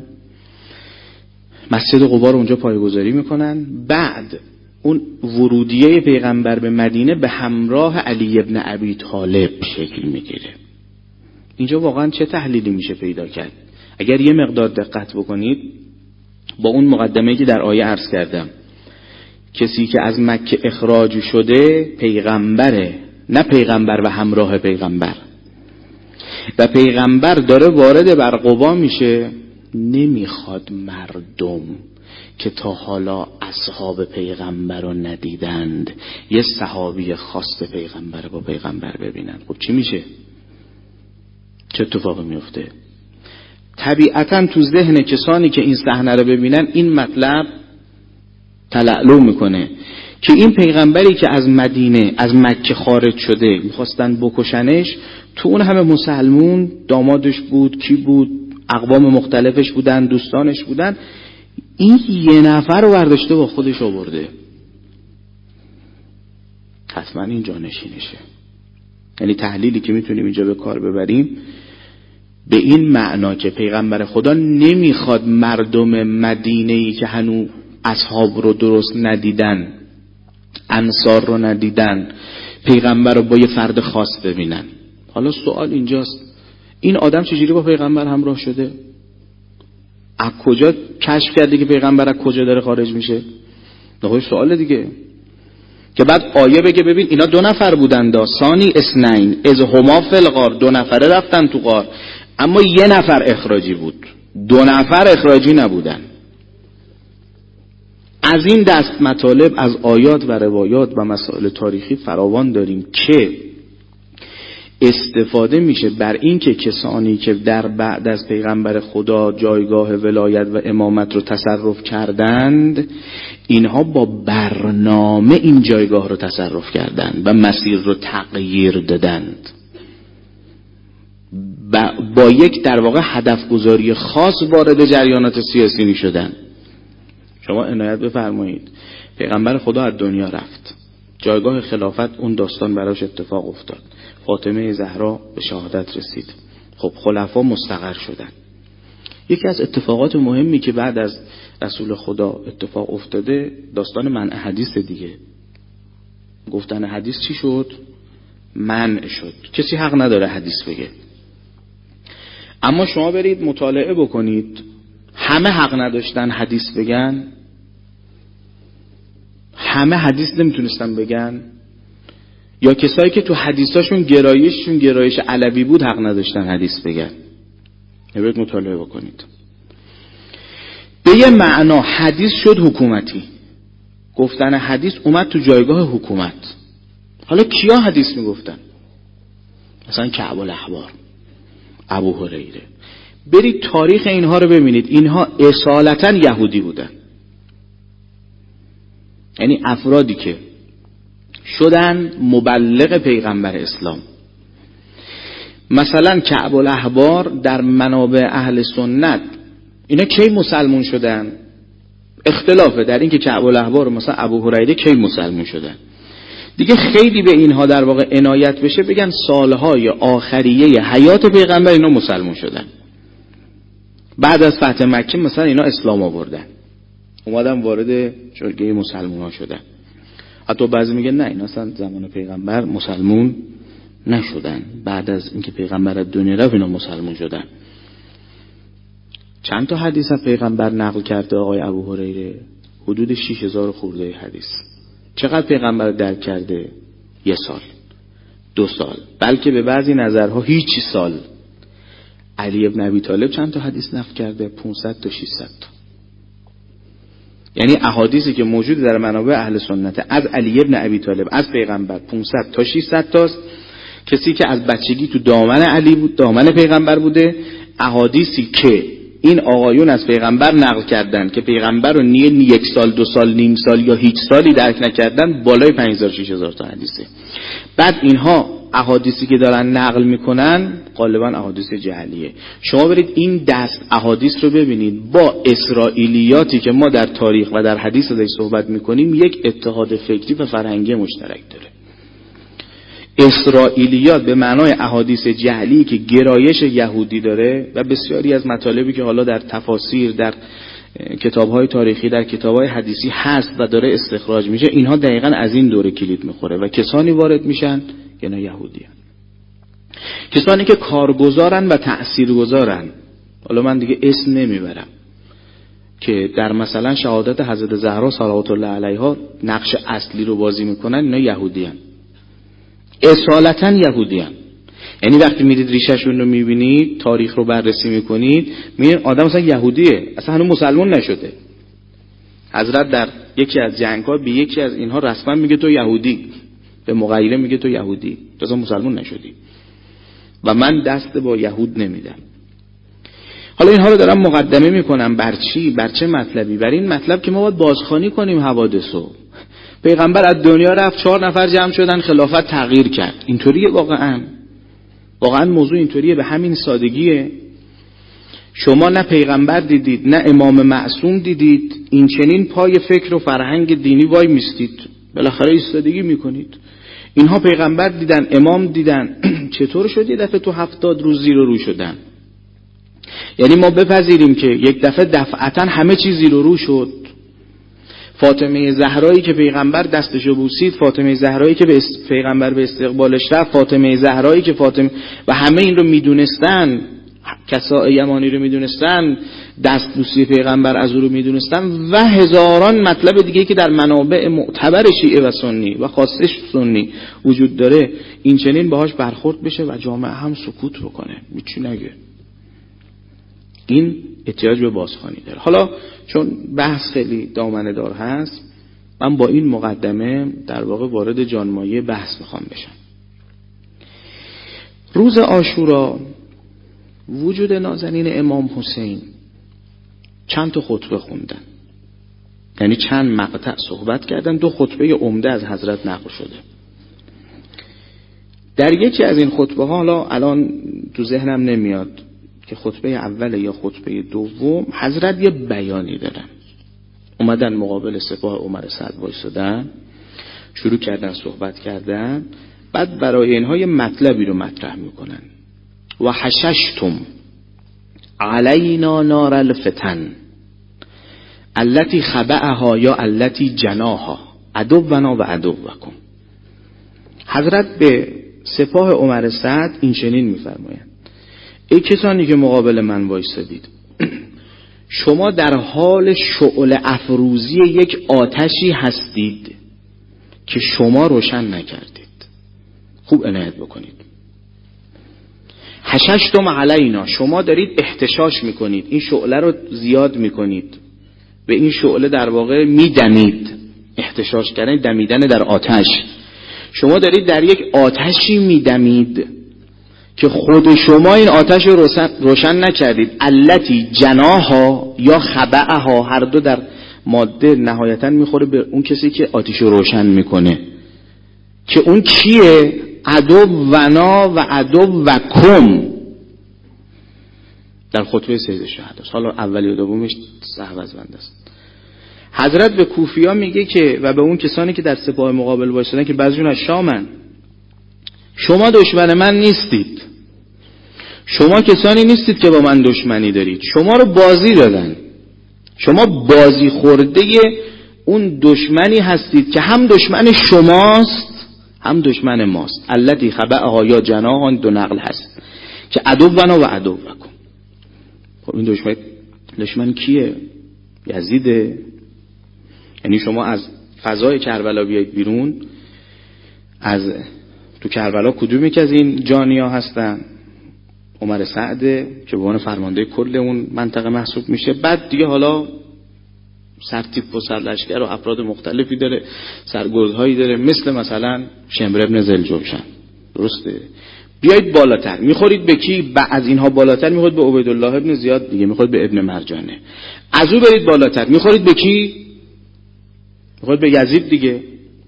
مسجد قبا رو اونجا پایه‌گذاری میکنن. بعد اون ورودیه پیغمبر به مدینه به همراه علی ابن ابی طالب شکل میگیره. اینجا واقعا چه تحلیلی میشه پیدا کرد؟ اگر یه مقدار دقت بکنید با اون مقدمه‌ای که در آیه عرض کردم، کسی که از مکه اخراج شده پیغمبره، نه پیغمبر و همراه پیغمبر. و پیغمبر داره وارد بر قبا میشه، نمیخواد مردم که تا حالا اصحاب پیغمبر رو ندیدند یه صحابی خاص به پیغمبر با پیغمبر ببینند. خب چی میشه؟ چه اتفاقی میفته؟ طبیعتا تو ذهن کسانی که این صحنه رو ببینن این مطلب تلألو میکنه که این پیغمبری که از مدینه از مکه خارج شده میخواستن بکشنش، تو اون همه مسلمون دامادش بود، کی بود، اقوام مختلفش بودن، دوستانش بودن، این یه نفر رو برداشته با خودش آورده. حتما این جانشینشه. یعنی تحلیلی که میتونیم اینجا به کار ببریم به این معنا که پیغمبر خدا نمیخواد مردم مدینه‌ای که هنوز اصحاب رو درست ندیدن، انصار رو ندیدن، پیغمبر رو با یه فرد خاص ببینن. حالا سوال اینجاست، این آدم چجوری با پیغمبر همراه شده؟ از کجا کشف کرده که پیغمبر از کجا داره خارج میشه؟ نخواه سوال دیگه که بعد آیه بگه ببین اینا دو نفر بودن دا ثانی اثنین اذ هما فی الغار، دو نفره رفتن تو غار اما یه نفر اخراجی بود. دو نفر اخراجی نبودن. از این دست مطالب از آیات و روایات و مسائل تاریخی فراوان داریم که استفاده میشه بر این که کسانی که در بعد از پیغمبر خدا جایگاه ولایت و امامت رو تصرف کردند، اینها با برنامه این جایگاه رو تصرف کردند و مسیر رو تغییر دادند، با یک در واقع هدف گذاری خاص وارد جریانات سیاسی می شدن. شما عنایت بفرمایید، پیغمبر خدا از دنیا رفت، جایگاه خلافت اون داستان براش اتفاق افتاد، فاطمه زهرا به شهادت رسید، خب خلفا مستقر شدن. یکی از اتفاقات مهمی که بعد از رسول خدا اتفاق افتاده داستان منع حدیث دیگه. گفتن حدیث چی شد؟ منع شد. کسی حق نداره حدیث بگه. اما شما برید مطالعه بکنید، همه حق نداشتن حدیث بگن؟ همه حدیث نمیتونستن بگن؟ یا کسایی که تو حدیثاشون گرایششون گرایش علوی بود حق نداشتن حدیث بگن؟ برید مطالعه بکنید. به یه معنا حدیث شد حکومتی. گفتن حدیث اومد تو جایگاه حکومت. حالا کیا حدیث میگفتن؟ مثلا کعب الاحبار، ابو هریره. برید تاریخ اینها رو ببینید، اینها اصالتا یهودی بودن. یعنی افرادی که شدن مبلغ پیغمبر اسلام. مثلا کعب الاحبار در منابع اهل سنت اینا کی مسلمون شدن؟ اختلافه در این که کعب الاحبار مثلا ابو هریره کی مسلمون شدن. دیگه خیلی به اینها در واقع عنایت بشه بگن سالهای آخریه حیات پیغمبر اینا مسلمون شدن. بعد از فتح مکه مثلا اینا اسلام آوردن، اومدن وارد جرگه مسلمان ها شدن. حتی بعضی میگن نه اینا اصلا زمان پیغمبر مسلمون نشدن، بعد از اینکه پیغمبر از دنیا رفت اینا مسلمون شدن. چند تا حدیث از پیغمبر نقل کرده آقای ابو هریره؟ حدود شش هزار خورده حدیث. چقدر پیغمبر درک کرده؟ یه سال، دو سال، بلکه به بعضی نظرها هیچ سال. علی ابن ابی طالب چند تا حدیث نقل کرده؟ پانصد تا ششصد تا. یعنی احادیثی که موجود در منابع اهل سنت از علی ابن ابی طالب از پیغمبر پانصد تا ششصد تاست. کسی که از بچگی تو دامن علی بود، دامن پیغمبر بوده. احادیثی که این آقایون از پیغمبر نقل کردن که پیغمبر رو نی یک سال، دو سال، نیم سال یا هیچ سالی درک نکردن، بالای پنج هزار شش هزار تا حدیثه. بعد اینها احادیثی که دارن نقل میکنن غالبا احادیث جعلیه. شما برید این دست احادیث رو ببینید با اسرائیلیاتی که ما در تاریخ و در حدیث ازش صحبت میکنیم یک اتحاد فکری و فرهنگی مشترک داره. اسرائیلیات به معنای احادیث جعلی که گرایش یهودی داره و بسیاری از مطالبی که حالا در تفاسیر، در کتاب‌های تاریخی، در کتاب‌های حدیثی هست و داره استخراج میشه، اینها دقیقاً از این دوره کلید میخوره و کسانی وارد میشن که اینا یهودیان، کسانی که کارگزارن و تأثیرگذارن. حالا من دیگه اسم نمیبرم که در مثلا شهادت حضرت زهرا صلوات الله علیها نقش اصلی رو بازی میکنن، اینا یهودیان، اصالتا یهودیان. یعنی وقتی میرید ریشهشون رو میبینید، تاریخ رو بررسی میکنید، میبینید آدم مثلا یهودیه، اصلا هنوز مسلمان نشده. حضرت در یکی از جنگ‌ها به یکی از اینها رسما میگه تو یهودی، به مغیره میگه تو یهودی، تو اصلا مسلمان نشدی و من دست با یهود نمیدم. حالا اینها رو دارم مقدمه میکنم بر چی؟ بر چه مطلبی؟ بر این مطلب که ما باید بازخوانی کنیم حوادثو. پیغمبر از دنیا رفت، چهار نفر جمع شدن، خلافت تغییر کرد. اینطوریه واقعا؟ واقعا موضوع اینطوریه؟ به همین سادگیه؟ شما نه پیغمبر دیدید، نه امام معصوم دیدید، این چنین پای فکر و فرهنگ دینی وای میستید، بالاخره ایستادگی میکنید. اینها پیغمبر دیدن، امام دیدن، چطور شد یه دفعه تو هفتاد روز زیر و رو شدن؟ یعنی ما بپذیریم که یک دفعه دفعتا همه چیز زیر و رو شد. فاطمه زهرایی که پیغمبر دستشو بوسید، فاطمه زهرایی که به پیغمبر به استقبالش رفت، فاطمه زهرایی که فاطمه و همه این رو میدونستن، کساء یمانی رو میدونستن، دست بوسی پیغمبر از او رو میدونستن و هزاران مطلب دیگه که در منابع معتبر شیعه و سنی و خاصش سنی وجود داره، این چنین باهاش برخورد بشه و جامعه هم سکوت بکنه، هیچی نگه. این احتیاج به بازخوانی داره. حالا چون بحث خیلی دامنه دار هست، من با این مقدمه در واقع وارد جانمایه بحث میخوام بشم. روز عاشورا وجود نازنین امام حسین چند تا خطبه خوندن، یعنی چند مقطع صحبت کردن، دو خطبه عمده از حضرت نقل شده. در یکی از این خطبه ها، حالا الان تو ذهنم نمیاد که خطبه اول یا خطبه دوم، حضرت یه بیانی دارن. اومدن مقابل سپاه عمر سعد وایسادن، شروع کردن صحبت کردن، بعد برای اینها یه مطلبی رو مطرح میکنن. و حششتم علینا نار الفتن التي خبأها یا التي جناها عدونا و عدوکم. حضرت به سپاه عمر سعد این چنین میفرمایند: ای کسانی که مقابل من وایسادید، شما در حال شعله افروزی یک آتشی هستید که شما روشن نکردید. خوب عنایت بکنید. حششتم علینا، شما دارید احتشاش میکنید، این شعله رو زیاد میکنید، به این شعله در واقع میدمید. احتشاش کردن دمیدن در آتش. شما دارید در یک آتشی میدمید که خود شما این آتش رو روشن نکردید. التی جناها یا خبأها، هر دو در ماده نهایتا میخوره به اون کسی که آتش رو روشن میکنه، که اون کیه؟ عدو ونا و عدو وکم. در خطبه سید شهدا. حالا اولی و دومش صحو از بنده است. حضرت به کوفیا میگه که و به اون کسانی که در سپاه مقابل وایسادن که بعضیشون از شامن، شما دشمن من نیستید، شما کسانی نیستید که با من دشمنی دارید، شما رو بازی دادن، شما بازی خورده اون دشمنی هستید که هم دشمن شماست هم دشمن ماست. التی خبأها یا جناها، دو نقل هست که عدونا و عدوکم. خب این دشمن دشمن کیه؟ یزیده. یعنی شما از فضای کربلا بیایید بیرون، از تو کربلا کدومی که از این جانیا هستن؟ عمر سعده که به عنوان فرمانده کل اون منطقه محسوب میشه. بعد دیگه حالا سرتیپ و سرلشکر و افراد مختلفی داره، سرگردهایی داره، مثل مثلا شمر ابن ذوالجوشن. درسته؟ بیایید بالاتر، میخورید به کی؟ از اینها بالاتر میخورید به عبیدالله ابن زیاد دیگه، میخورید به ابن مرجانه. از او برید بالاتر، میخورید به کی؟ میخورید به یزید دیگه.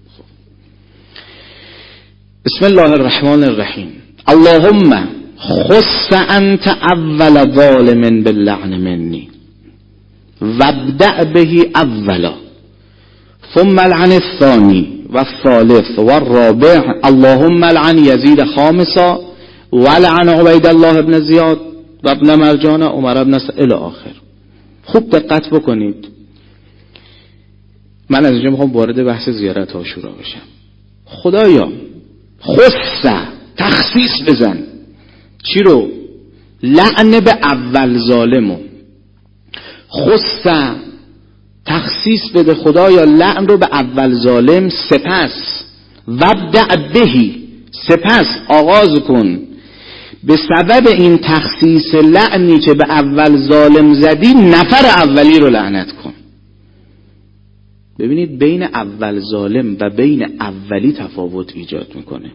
بسم الله الرحمن الرحیم. اللهم خص انت اول ظالم باللعن منی وابدأ به اولا ثم لعن الثاني والثالث والرابع اللهم لعن يزيد خامسا ولعن عبید الله ابن زیاد و ابن مرجان عمر ابن س... الى آخر. خوب دقت بکنید. من از اینجا میخوام وارد بحث زیارت عاشورا بشم. خدایا خص، تخصیص بزن. چی رو؟ لعن به اول ظالمو. خص، تخصیص بده خدایا لعن رو به اول ظالم. سپس وابدأ بهی، سپس آغاز کن به سبب این تخصیص لعنی که به اول ظالم زدی، نفر اولی رو لعنت کن. ببینید بین اول ظالم و بین اولی تفاوت ایجاد میکنه.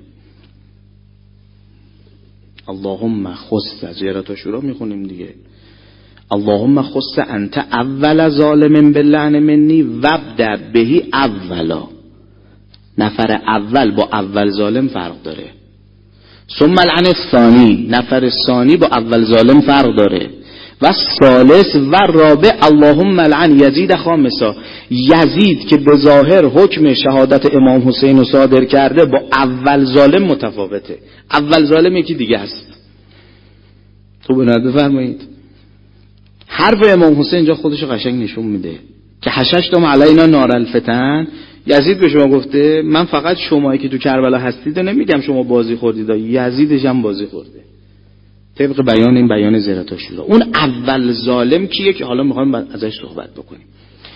اللهم خص، زیارت عاشورا میخونیم دیگه. اللهم خص انت اول ظالم باللعن منی وابدأ بهی اولا. نفر اول با اول ظالم فرق داره. ثم لعن الثانی، نفر ثانی با اول ظالم فرق داره. و ثالث و رابع اللهم لعن یزید خامسا. یزید که به ظاهر حکم شهادت امام حسین رو صادر کرده با اول ظالم متفاوته. اول ظالم یکی دیگه است. تو بنابراین بفرمایید حرف امام حسین اینجا خودشو قشنگ نشون میده که حششتم علینا نار الفتن. یزید به شما گفته من فقط شمایی که تو کربلا هستید نمیگم شما بازی خوردید، یزیدش هم بازی خورده. طبق بیان این بیان زیارت عاشورا. اون اول ظالم کیه که حالا میخوایم ازش صحبت بکنیم.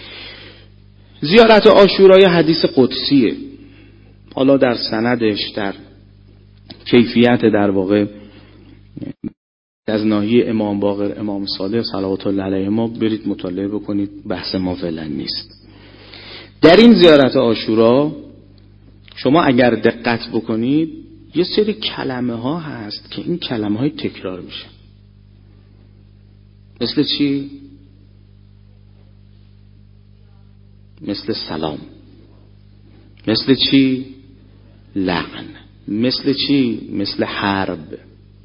زیارت عاشورا یه حدیث قدسیه. حالا در سندش، در کیفیت در واقع از ناحیه امام باقر، امام صادق صلوات الله علیه ما برید مطالعه بکنید، بحث ما فعلا نیست. در این زیارت عاشورا شما اگر دقت بکنید یه سری کلمه ها هست که این کلمه های تکرار میشه. مثل چی؟ مثل سلام. مثل چی؟ لعن. مثل چی؟ مثل حرب.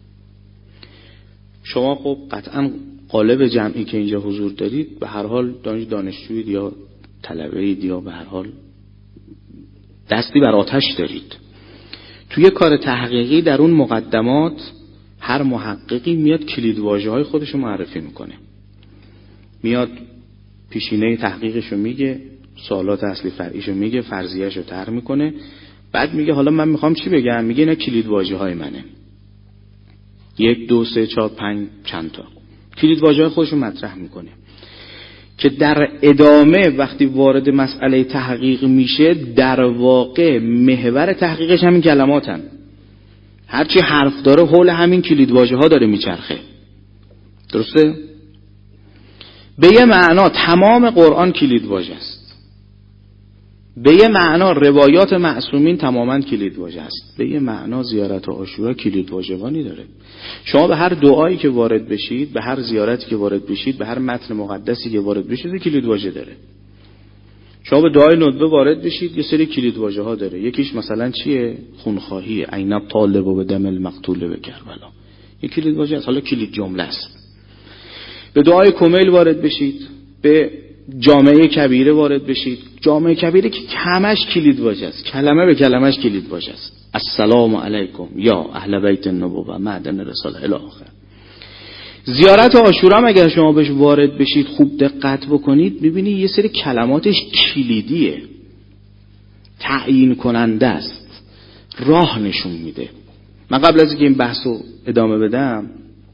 شما خب قطعا قالب جمعی که اینجا حضور دارید به هر حال دانش دانشجویید یا طلبه‌اید یا به هر حال دستی بر آتش دارید. توی کار تحقیقی در اون مقدمات هر محققی میاد کلیدواژه‌های خودش رو معرفی میکنه، میاد پیشینه تحقیقش رو میگه، سوالات اصلی فرعیش رو میگه، فرضیه‌اش رو طرح میکنه، بعد میگه حالا من میخوام چی بگم، میگه اینا کلیدواژه‌های منه، یک دو سه چهار پنج چند تا کلیدواژه‌های خودش رو مطرح میکنه که در ادامه وقتی وارد مسئله تحقیق میشه در واقع محور تحقیقش همین کلماتن. هرچی حرف داره حول همین کلیدواژه ها داره میچرخه. درسته؟ به یه معنا تمام قرآن کلیدواژه است. به یه معنا روایات معصومین تماما کلیدواژه است. به یه معنا زیارت عاشورا کلیدواژگانی داره. شما به هر دعایی که وارد بشید، به هر زیارتی که وارد بشید، به هر متن مقدسی که وارد بشید کلیدواژه داره. شما به دعای ندبه وارد بشید یه سری کلیدواژه ها داره. یکیش مثلا چیه؟ خونخواهی، عین طالب و به دم المقتول به کربلا. یک کلیدواژه است، حالا کلید جمله است. به دعای کمیل وارد بشید، به جامعه کبیره وارد بشید. جامعه کبیره که همش کلیدواژه است، کلمه به کلمش کلیدواژه است. السلام علیکم یا اهل بیت النبوه معدن رساله الی آخر. زیارت عاشورا هم اگر شما بهش وارد بشید خوب دقت بکنید میبینید یه سری کلماتش کلیدیه، تعیین کننده است، راه نشون میده. من قبل از اینکه این بحثو ادامه بدم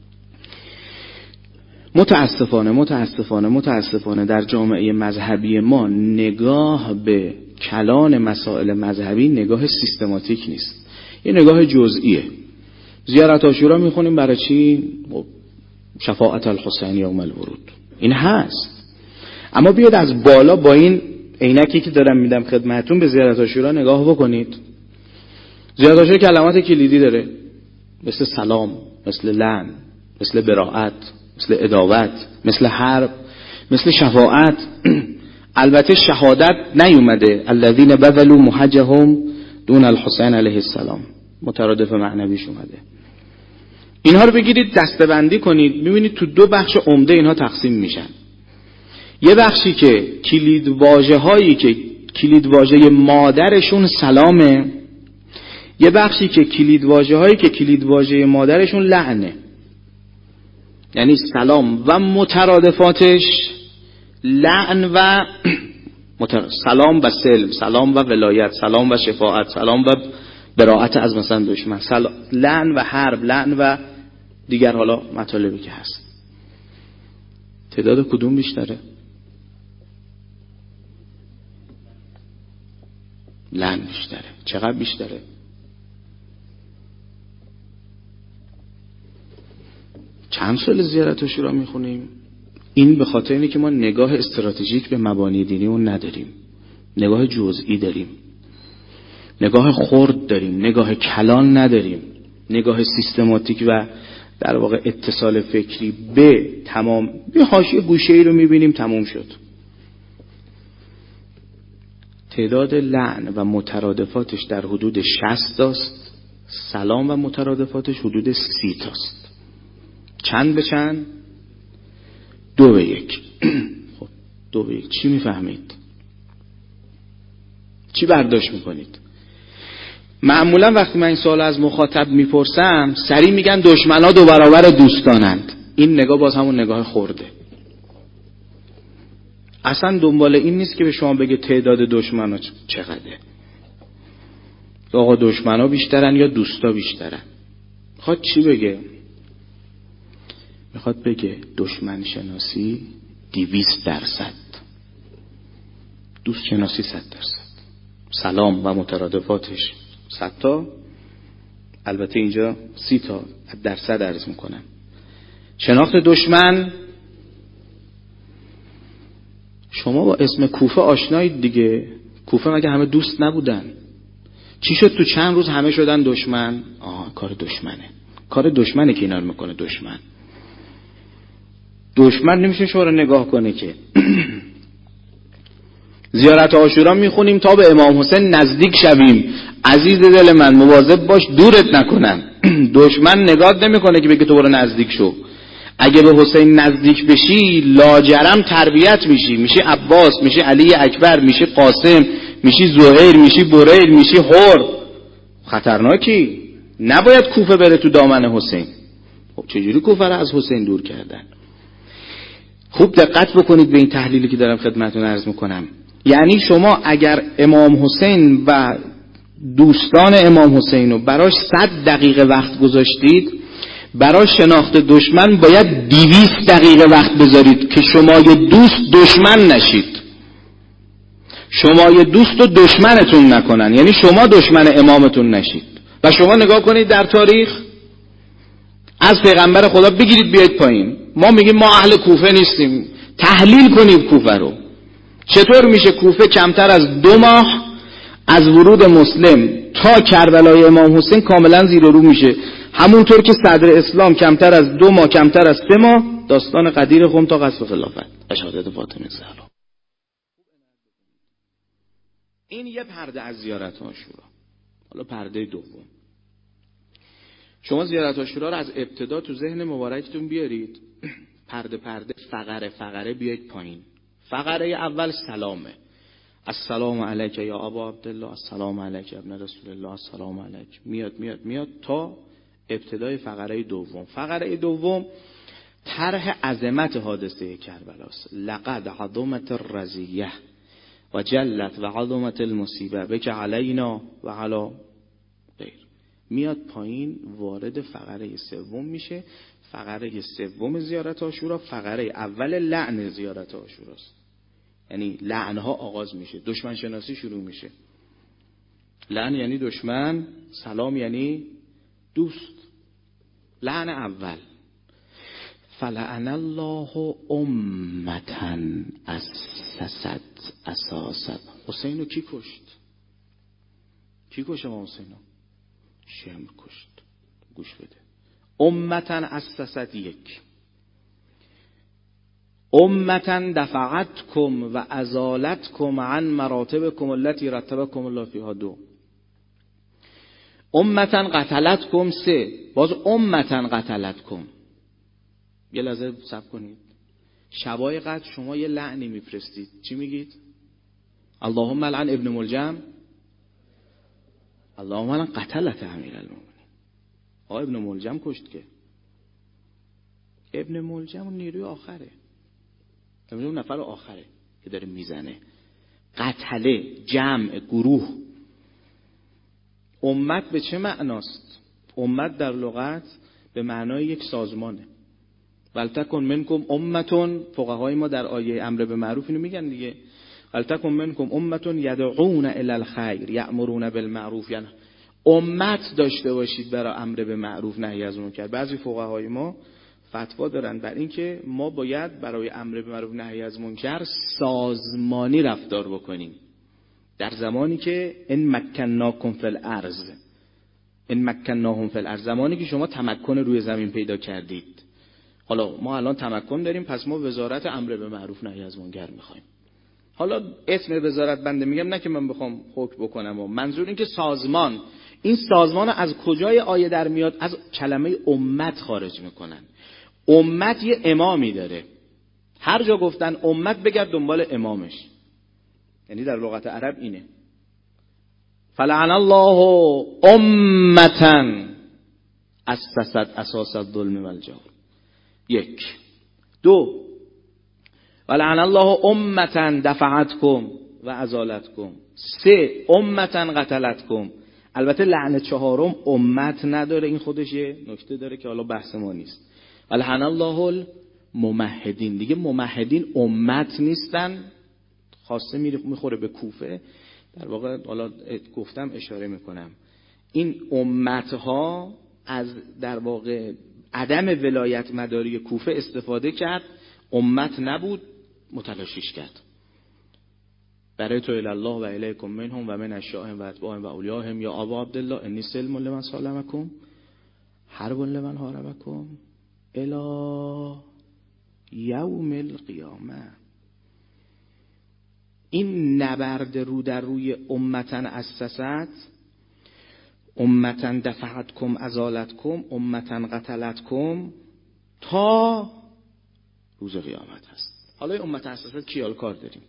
متاسفانه متاسفانه متاسفانه در جامعه مذهبی ما نگاه به کلان مسائل مذهبی نگاه سیستماتیک نیست، یه نگاه جزئیه. زیارت عاشورا میخونیم برای چی؟ شفاعت الحسین یوم الورود، این هست. اما بیاد از بالا با این عینکی که دارم میدم خدمتتون به زیارت عاشورا نگاه بکنید. زیارت عاشورا کلمات کلیدی داره، مثل سلام، مثل لعن، مثل براءت، مثل عداوت، مثل حرب، مثل شفاعت. البته شهادت نیومده، الذین بذلوا محجهم دون الحسین علیه السلام، مترادف معنویش اومده. اینها رو بگیرید دسته‌بندی کنید، می‌بینید تو دو بخش عمده اینها تقسیم میشن. یه بخشی که کلید واژه‌هایی که کلید واژه مادرشون سلامه، یه بخشی که کلید واژه‌هایی که کلید واژه مادرشون لعنه. یعنی سلام و مترادفاتش، لعن و متر... سلام و سلم، سلام و ولایت، سلام و شفاعت، سلام و براءت از مثلا دشمن، سل... لعن و حرب، لعن و دیگر حالا مطالبی که هست. تعداد کدوم بیشتره؟ لعن بیشتره. چقدر بیشتره؟ چند سال زیارت عاشورا میخونیم؟ این به خاطر اینه که ما نگاه استراتژیک به مبانی دینیمون نداریم، نگاه جزئی داریم، نگاه خرد داریم، نگاه کلان نداریم، نگاه سیستماتیک و در واقع اتصال فکری به تمام. یه حاشیه گوشه‌ای رو میبینیم تموم شد. تعداد لعن و مترادفاتش در حدود شصت است، سلام و مترادفاتش حدود سی تاست. چند به چند؟ دو به یک. خب دو به یک چی میفهمید؟ چی برداشت میکنید؟ معمولا وقتی من این سوال از مخاطب میپرسم سریع میگن دشمنا دو برابر دوستانند. این نگاه باز همون نگاه خورده. اصلا دنبال این نیست که به شما بگه تعداد دشمنا چقدره، آقا دشمنا بیشترن یا دوستا بیشترن. میخواد چی بگه؟ میخواد بگه دشمن شناسی دویست درصد، دوست شناسی صد درصد، سلام و مترادفاتش صد تا، البته اینجا سی تا درصد عرض میکنم. شناخت دشمن، شما با اسم کوفه آشنایید دیگه. کوفه مگه همه دوست نبودن؟ چی شد تو چند روز همه شدن دشمن؟ آه کار دشمنه. کار دشمنه که اینا رو میکنه دشمن. دشمن نمیشه شما رو نگاه کنه که. زیارت عاشورا میخونیم تا به امام حسین نزدیک شویم. عزیز دل من مواظب باش دورت نکنن. دشمن نگات نمیکنه که بگه تو برو نزدیک شو. اگه به حسین نزدیک بشی لاجرم تربیت میشی، میشی عباس، میشی علی اکبر، میشی قاسم، میشی زهیر، میشی بریل، میشی حر. خطرناکی. نباید کوفه بره تو دامن حسین. خب چجوری کوفه رو از حسین دور کردن؟ خوب دقت بکنید به این تحلیلی که دارم خدمتتون عرض میکنم. یعنی شما اگر امام حسین و دوستان امام حسین رو براش صد دقیقه وقت گذاشتید، برای شناخت دشمن باید دویست دقیقه وقت بذارید که شما یه دوست دشمن نشید، شما یه دوست رو دشمنتون نکنن، یعنی شما دشمن امامتون نشید. و شما نگاه کنید در تاریخ از پیغمبر خدا بگیرید بیاید پایین. ما میگیم ما اهل کوفه نیستیم. تحلیل کنید کوفه رو. چطور میشه کوفه کمتر از دو ماه از ورود مسلم تا کربلای امام حسین کاملا زیر و رو میشه، همونطور که صدر اسلام کمتر از دو ماه، کمتر از سه ماه داستان قدیر قم تا قصف خلافت و شهادت فاطمه الزهرا. این یه پرده از زیارت عاشورا. حالا پرده دوم، شما زیارت عاشورا رو از ابتدا تو ذهن مبارکتون بیارید. پرده پرده فقره فقره بیاید پایین. فقره اول سلامه. السلام علیک یا ابا عبدالله، السلام علیک ابن رسول الله، السلام علیک. میاد میاد میاد تا ابتدای فقره دوم. فقره دوم طرح عظمت حادثه کربلا است. لقد عظمت الرزیه و جلت و عظمت المصیبه بک علینا و علی غیر. میاد پایین وارد فقره سوم میشه. فقره سوم زیارت عاشورا فقره اول لعن زیارت عاشورا است. یعنی لعن ها آغاز میشه، دشمن شناسی شروع میشه. لعن یعنی دشمن، سلام یعنی دوست. لعن اول، فلعن الله امتا اسست اساسا. حسین رو کی کشت؟ کی کشت امام حسین رو؟ شمر کشت. گوش بده. امتا اسست یک، امتا دفعتکم و ازالتکم عن مراتبکم التي رتبکم الله فیها دو، امتا قتلتکم سه، باز امتا قتلتکم. یه لحظه صبر کنید. شبای قدر شما یه لعنی میفرستید، چی میگید؟ اللهم لعن ابن ملجم، اللهم لعن قتلت امیرالمومنین. آقا ابن ملجم کشت که. ابن ملجم اون نیروی آخره، اون نفر آخره که داره میزنه. قتله، جمع، گروه. امت به چه معناست؟ امت در لغت به معنای یک سازمانه. ولتکن منکم امتون، فقهای ما در آیه امر به معروف اینو میگن دیگه. ولتکن منکم امتون یدعون الی الخیر یأمرون بالمعروف. یعنی امت داشته باشید برای امر به معروف نهی از منکر. بعضی فقهای ما فتوا دارن بر این که ما باید برای امر به معروف نهی از منکر سازمانی رفتار بکنیم. در زمانی که ان مکناکم فی الارض، ان مکناهم فی الارض، زمانی که شما تمکن روی زمین پیدا کردید. حالا ما الان تمکن داریم، پس ما وزارت امر به معروف نهی از منکر میخوایم. حالا اسم وزارت بنده میگم نه که من بخوام حکم بکنم، و منظور این که سازمان. این سازمان از کجای آیه در میاد؟ از کلمه امت خارج میکنن. امت یه امامی داره. هر جا گفتن امت بگرد دنبال امامش. یعنی در لغت عرب اینه. فلعن الله امتا اسست اساس الظلم والجور. یک. دو، ولعن الله امتا دفعتکم و ازالتکم. سه، امتا قتلتکم. البته لعن چهارم امت نداره، این خودش یه نکته داره که حالا بحث ما نیست. ولعن الله الممهدین. دیگه ممهدین امت نیستن، خاصه میخوره به کوفه. در واقع حالا گفتم اشاره میکنم این امت ها از در واقع عدم ولایت مداری کوفه استفاده کرد، امت نبود، متلاشیش کرد. برای تو الله و الیکم منهم و من اشیاءهم و اتباعهم و اولیاءهم یا ابا عبدالله انی سلم لمن سالمکم حرب لمن حاربکم الی یوم القیامه. این نبرد رو در روی امتن اسست، امتن دفعتکم ازالتکم، امتن قتلتکم، تا روز قیامت هست. حالا امتن اسست کیال کار داریم؟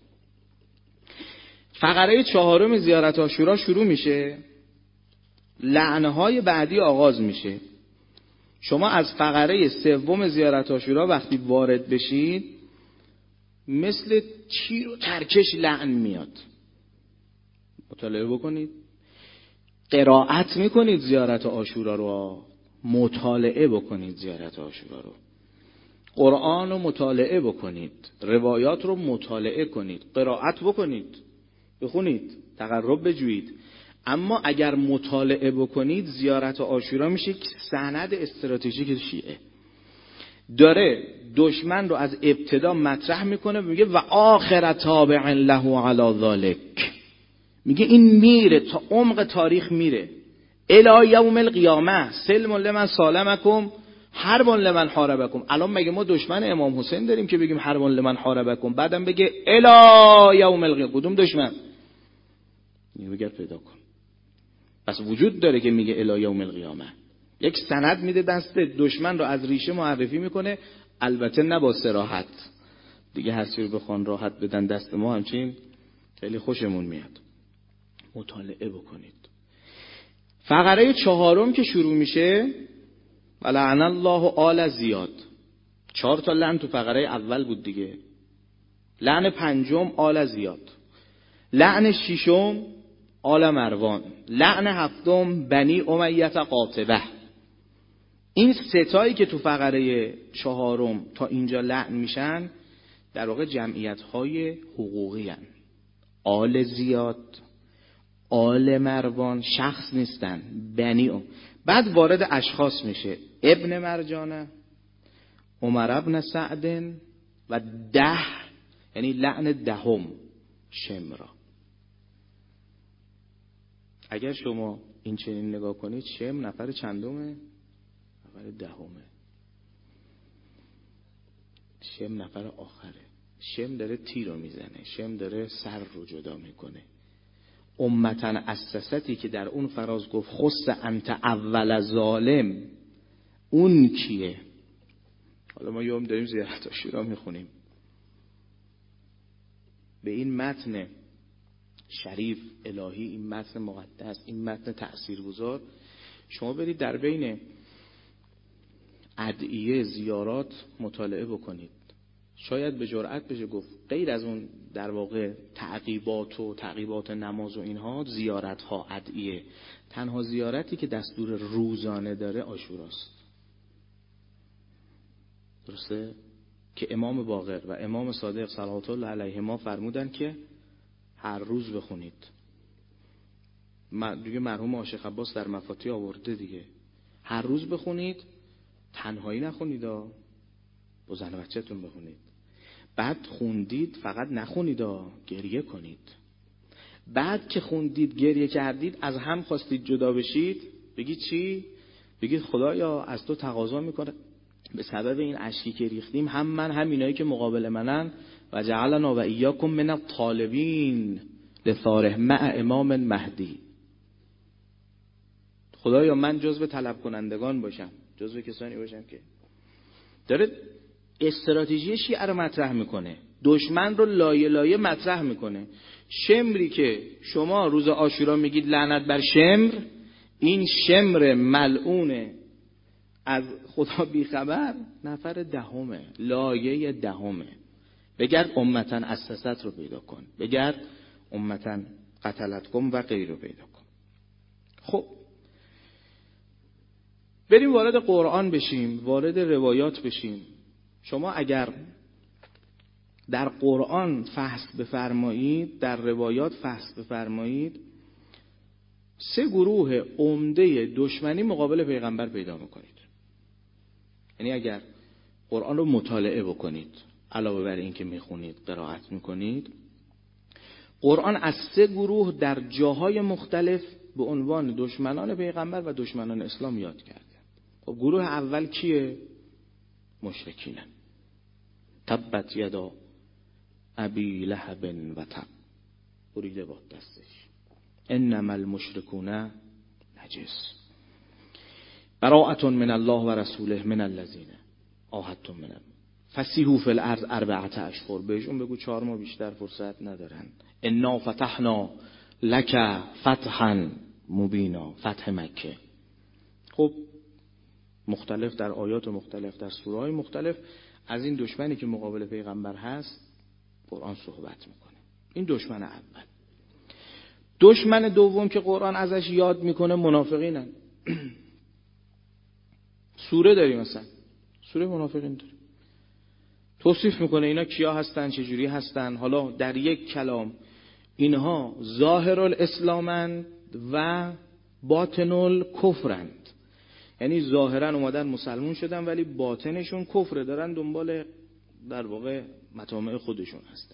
فقره چهارم زیارت عاشورا شروع میشه، لعنهای بعدی آغاز میشه. شما از فقره سوم زیارت عاشورا وقتی وارد بشید مثل چیر و ترکش لعن میاد. مطالعه بکنید، قرائت میکنید زیارت عاشورا رو، مطالعه بکنید زیارت عاشورا رو، قرآن رو مطالعه بکنید، روایات رو مطالعه کنید، قرائت بکنید، بخونید، تقرب بجویید. اما اگر مطالعه بکنید زیارت عاشورا میشه سند استراتژیک شیعه. داره دشمن رو از ابتدا مطرح میکنه، میگه و آخر تابع له علی ذلک، میگه این میره تا عمق تاریخ میره، الی یوم القیامه سلم لمن سالمکم حرب لمن حاربکم. الان مگه ما دشمن امام حسین داریم که بگیم حرب لمن حاربکم، بعدم بگه الی یوم القیامه؟ کدوم دشمن؟ میگه پیدا کن. پس وجود داره که میگه الی یوم القیامه، یک سند میده دست دشمن رو از ریشه معرفی میکنه، البته نه با صراحت دیگه، هر چی رو بخوان راحت بدن دست ما همچین خیلی خوشمون میاد. مطالعه بکنید. فقره چهارم که شروع میشه ولعن الله آل زیاد، چهار تا لعن تو فقره اول بود دیگه. لعن پنجم آل زیاد، لعن ششم آل مروان، لعن هفتم بنی امیه قاطبه. این ستایی که تو فقره چهارم تا اینجا لعن میشن در واقع جمعیت های حقوقی هن. آل زیاد، آل مروان شخص نیستن، بنی ام. بعد وارد اشخاص میشه، ابن مرجانه، عمر ابن سعد و ده، یعنی لعن دهم شمرا. اگر شما این چنین نگاه کنید، شم نفر چندمه؟ نفر دهمه. شم نفر آخره. شم داره تیر رو میزنه، شم داره سر رو جدا میکنه. امتن اسستی که در اون فراز گفت خص انت اول ظالم، اون کیه؟ حالا ما یوم داریم زیارت عاشورا میخونیم، به این متن شریف الهی، این متن مقدس، این متن تأثیرگذار شما برید در بین ادعیه زیارات مطالعه بکنید. شاید به جرئت بشه گفت غیر از اون در واقع تعقیبات و تعقیبات نماز و اینها، زیارت ها ادعیه، تنها زیارتی که دستور روزانه داره عاشوراست. درسته؟ که امام باقر و امام صادق صلوات الله علیهما فرمودن که هر روز بخونید. دیگه مرحوم عاشق عباس در مفاتیح آورده دیگه، هر روز بخونید، تنهایی نخونید، با زن و بچه‌تون بخونید. بعد خوندید فقط نخونید، گریه کنید. بعد که خوندید گریه کردید، از هم خواستید جدا بشید، بگید چی؟ بگید خدایا از تو تقاضا میکنه به سبب این اشکی که ریختیم، هم من هم اینایی که مقابل منن، و جعلنا و ایاکم من الطالبین لثاره مع امام مهدی. خدایا من جزو طلب کنندگان باشم، جزو کسانی باشم که داره استراتژی شیعه رو مطرح میکنه، دشمن رو لایه لایه مطرح میکنه. شمری که شما روز عاشورا میگید لعنت بر شمر، این شمر ملعونه از خدا بیخبر نفر دهمه، لایه دهمه. بگرد امتن اسست رو پیدا کن، بگرد امتن قتلتکم و غیر رو پیدا کن. خب بریم وارد قرآن بشیم، وارد روایات بشیم. شما اگر در قرآن فحص بفرمایید، در روایات فحص بفرمایید، سه گروه عمده دشمنی مقابل پیغمبر پیدا میکنید. یعنی اگر قرآن رو مطالعه بکنید، علاوه بر این که میخونید، قرائت میکنید، قرآن از سه گروه در جاهای مختلف به عنوان دشمنان پیغمبر و دشمنان اسلام یاد کرده. خب گروه اول کیه؟ مشرکینن. تبت یدا ابی لهب و تب، بریده باد دستش. انما المشرکون نجس، براءة من الله و رسوله من الذین عاهدتم منهم فسیحوا فی الارض اربعة اشهر. بهشون بگو چهار ماه بیشتر فرصت ندارن. انا فتحنا لک فتحا مبینا، فتح مکه. خب مختلف در آیات مختلف، در سوره‌های مختلف از این دشمنی که مقابل پیغمبر هست قرآن صحبت میکنه. این دشمن اول. دشمن دوم که قرآن ازش یاد میکنه منافقینن. سوره داریم، مثلا سوره منافقین داریم، توصیف میکنه اینا کیا هستن، چجوری هستن. حالا در یک کلام اینها ظاهر الاسلامند و باطن الکفرند، یعنی ظاهرا اومدن مسلمون شدن ولی باطنشون کفر دارن، دنبال در واقع مطامع خودشون هستن.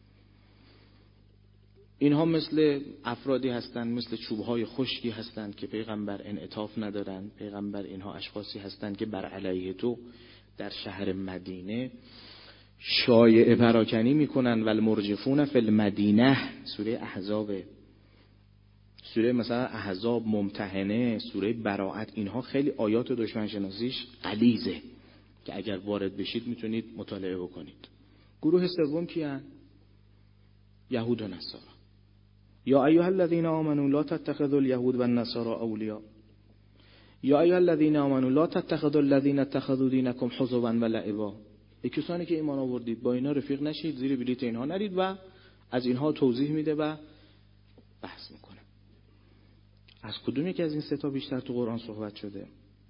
اینها مثل افرادی هستن، مثل چوبهای خشکی هستند که پیغمبر انعطاف ندارن. پیغمبر اینها اشخاصی هستند که بر علیه تو در شهر مدینه شایعه پراکنی میکنن. والمرجفون فی المدینه، سوره احزاب، سوره مثلا احزاب، ممتحنه، سوره براءت، اینها خیلی آیات دشمن شناسیش غلیظه که اگر وارد بشید میتونید مطالعه بکنید. گروه سوم کیان؟ یهود و نصارا. یا ایها الذین آمنوا لا تتخذوا اليهود والنصارى اولیاء، یا ایها الذین آمنوا لا تتخذوا الذین اتخذوا دینکم حزوا ولعبا. ای کسانی که ایمان آوردید با اینا رفیق نشید، زیر بلیط اینها نرید. و از اینها توضیح میده و بحث میکنه. از کدوم یکی از این سه تا بیشتر تو قرآن صحبت شده؟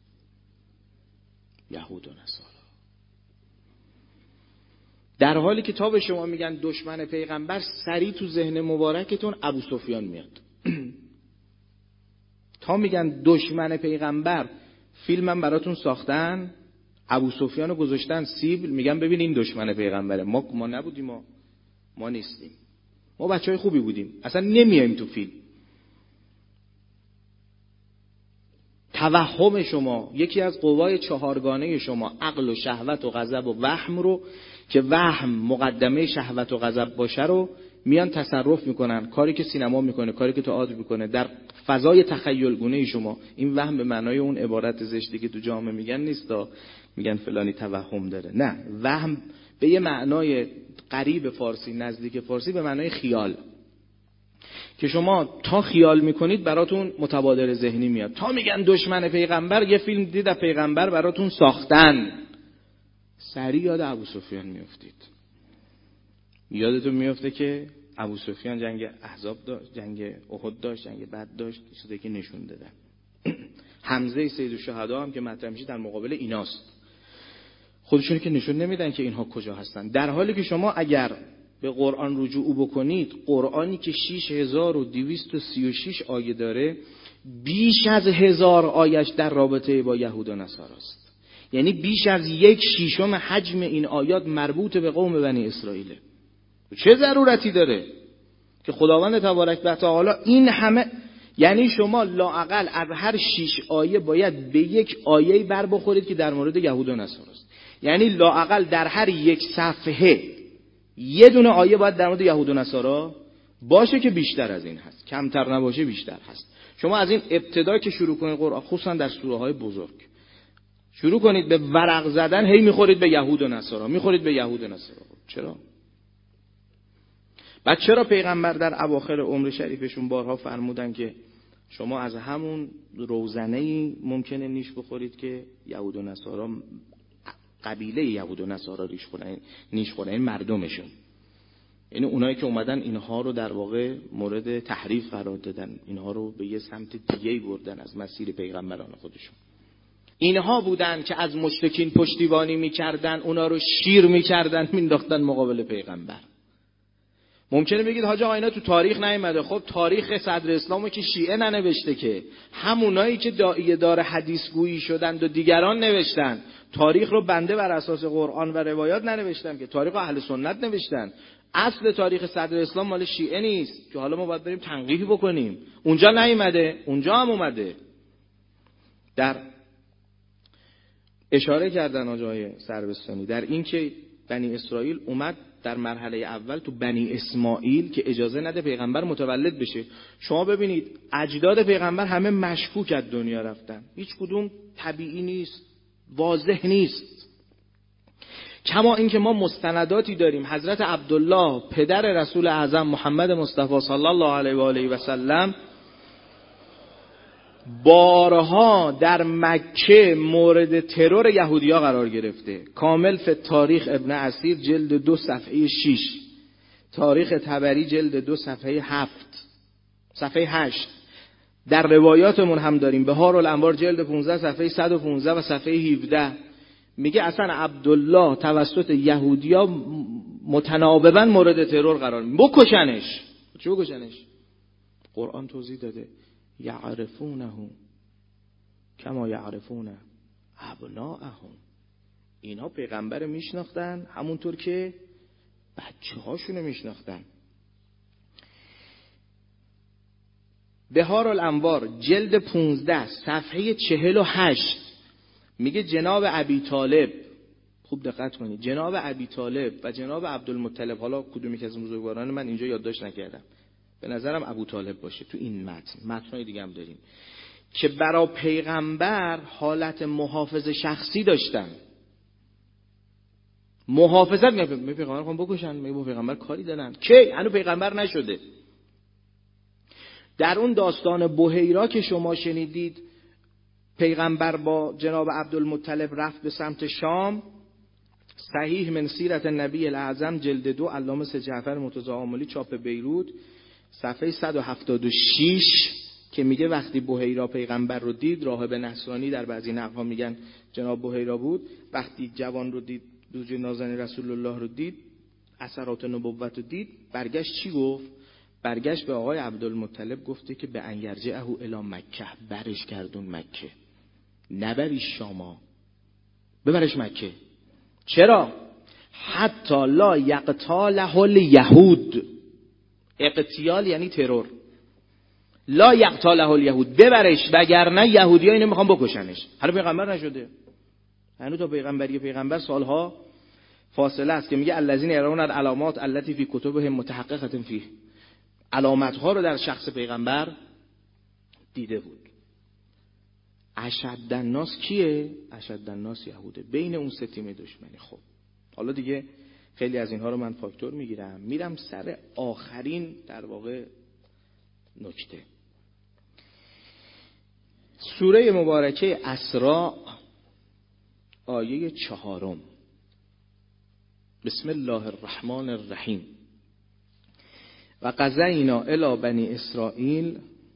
یهود و نصارا. در حالی که تا به شما میگن دشمن پیغمبر، سریع تو ذهن مبارکتون ابو سفیان میاد. تا میگن دشمن پیغمبر، فیلمم براتون ساختن، ابو سفیانو گذاشتن سیبل، میگن ببین این دشمن پیغمبره. ما ما نبودیم، ما ما نیستیم، ما بچهای خوبی بودیم، اصلا نمیایم تو فیلم. توهم شما، یکی از قوای چهارگانه شما، عقل و شهوت و غضب و وهم رو، که وهم مقدمه شهوت و غضب باشه، رو میان تصرف میکنن. کاری که سینما میکنه، کاری که تئاتر میکنه، در فضای تخیل گونه شما. این وهم به معنای اون عبارت زشتی که تو جامعه میگن نیستا، میگن فلانی توهم داره. نه، وهم به یه معنای قریب فارسی، نزدیک فارسی، به معنای خیال، که شما تا خیال میکنید براتون متبادر ذهنی میاد. تا میگن دشمن پیغمبر، یه فیلم دید از پیغمبر براتون ساختن، سریع یاد ابو سفیان میافتید. یادتون میفته که ابو سفیان جنگ احزاب داشت، جنگ احد داشت، جنگ بدر داشت، چیزی که نشون دادن. حمزه سید الشهدا هم که مطرح میشه در مقابل ایناست. خودشون که نشون نمیدن که اینها کجا هستن. در حالی که شما اگر به قرآن رجوع بکنید، قرآنی که شش هزار و دویست و سی و شش آیه داره، بیش از هزار آیش در رابطه با یهود و نصارا است. یعنی بیش از یک شیشم حجم این آیات مربوط به قوم بنی اسرائیل. چه ضرورتی داره که خداوند تبارک و تعالی این همه، یعنی شما لااقل از هر شش آیه باید به یک آیه بر بخورید که در مورد یهود و نصارا است. یعنی لااقل در هر یک صفحه یه دونه آیه باید در مورد یهود و نصارا باشه، که بیشتر از این هست، کمتر نباشه بیشتر هست. شما از این ابتدا که شروع کنید قرآن، خصوصا در سوره های بزرگ، شروع کنید به ورق زدن، هی میخورید به یهود و نصارا، میخورید به یهود و نصارا. چرا؟ بعد چرا پیغمبر در اواخر عمر شریفشون بارها فرمودن که شما از همون روزنه‌ای ممکنه نیش بخورید که یهود و نصارا، قبیله یهود و نصارا ریش خورن، نیش خورن، این مردمشون، یعنی اونایی که اومدن اینها رو در واقع مورد تحریف قرار دادن، اینها رو به یه سمت دیگه‌ای بردن از مسیر پیغمبران خودشون. اینها بودن که از مشرکین پشتیبانی میکردن، اونا رو شیر میکردن، مینداختن مقابل پیغمبر. ممکنه بگید حاج آقا اینا تو تاریخ نیومده. خب تاریخ صدر اسلامو که شیعه ننوشته که، همونایی که داعیه دار حدیث گویی شدند و دیگران نوشتن. تاریخ رو بنده بر اساس قرآن و روایات ننوشتم که، تاریخ اهل سنت نوشتن. اصل تاریخ صدر اسلام مال شیعه نیست که حالا ما باید بریم تنقیح بکنیم. اونجا نیومده، اونجا هم اومده. در اشاره کردن آقای سربستانی در این که بنی اسرائیل اومد در مرحله اول تو بنی اسماعیل که اجازه نده پیغمبر متولد بشه. شما ببینید اجداد پیغمبر همه مشکوک از دنیا رفتن، هیچ کدوم طبیعی نیست، واضح نیست. کما اینکه ما مستنداتی داریم حضرت عبدالله پدر رسول اعظم محمد مصطفی صلی الله علیه و آله و سلم بارها در مکه مورد ترور یهودی‌ها قرار گرفته. کامل فی تاریخ ابن اسیر جلد دو صفحه شش، تاریخ طبری جلد دو صفحه هفت، صفحه هشت. در روایاتمون هم داریم بهار الانوار جلد پانزده صفحه صد و پانزده و صفحه هفده. میگه اصلا عبدالله توسط یهودی‌ها متناوباً مورد ترور قرار می بکشنش. چی بکشنش؟ قرآن توضیح داده یعرفونه کما یعرفون ابناءهم. اینا پیغمبر میشناختن همونطور که بچه هاشونو میشناختن. بهار الانوار جلد پانزده صفحه چهل و هشت میگه جناب ابی طالب، خوب دقت کنید، جناب ابی طالب و جناب عبدالمطلب، حالا کدومی که از بزرگواران من اینجا یادداشت نکردم، به نظرم ابو طالب باشه تو این متن، متنای دیگه هم داریم، که برای پیغمبر حالت محافظ شخصی داشتن. محافظت می پیغمبر خواهم بکشن، می پیغمبر کاری دارن که هنوز پیغمبر نشده. در اون داستان بحیرا که شما شنیدید پیغمبر با جناب عبدالمطلب رفت به سمت شام، صحیح من سیرت النبی الاعظم جلد دو علامه سید جعفر مرتضی عاملی چاپ بیروت صفحه صد و هفتاد و شش که میگه وقتی بحیرا پیغمبر رو دید، راهب نصرانی در بعضی نقل‌ها میگن جناب بحیرا بود، وقتی جوان رو دید، زوج نازنین رسول الله رو دید، اثرات نبوت رو دید، برگشت چی گفت؟ برگشت به آقای عبدالمطلب گفته که به ان یرجعه الی مکه، برش گردون مکه، نبریش شاما، ببرش مکه. چرا؟ حتی لا یقتاله الیهود. اقتیال یعنی ترور. لا یقتاله الیهود، ببرش وگرنه یهودی‌ها اینو میخوان بکشنش. هنوز پیغمبر نشده، هنوز تا پیغمبری پیغمبر سالها فاصله است که میگه الذین یرون العلامات التی فی کتبهم متحققه فیه، علامت ها رو در شخص پیغمبر دیده بود. اشد الناس کیه؟ اشد الناس یهوده، بین اون سه تیم دشمنی. خب حالا دیگه خیلی از اینها رو من فاکتور میگیرم، میرم سر آخرین در واقع نکته. سوره مبارکه اسراء آیه چهارم، بسم الله الرحمن الرحیم. و قضینا الی بنی اسرائیل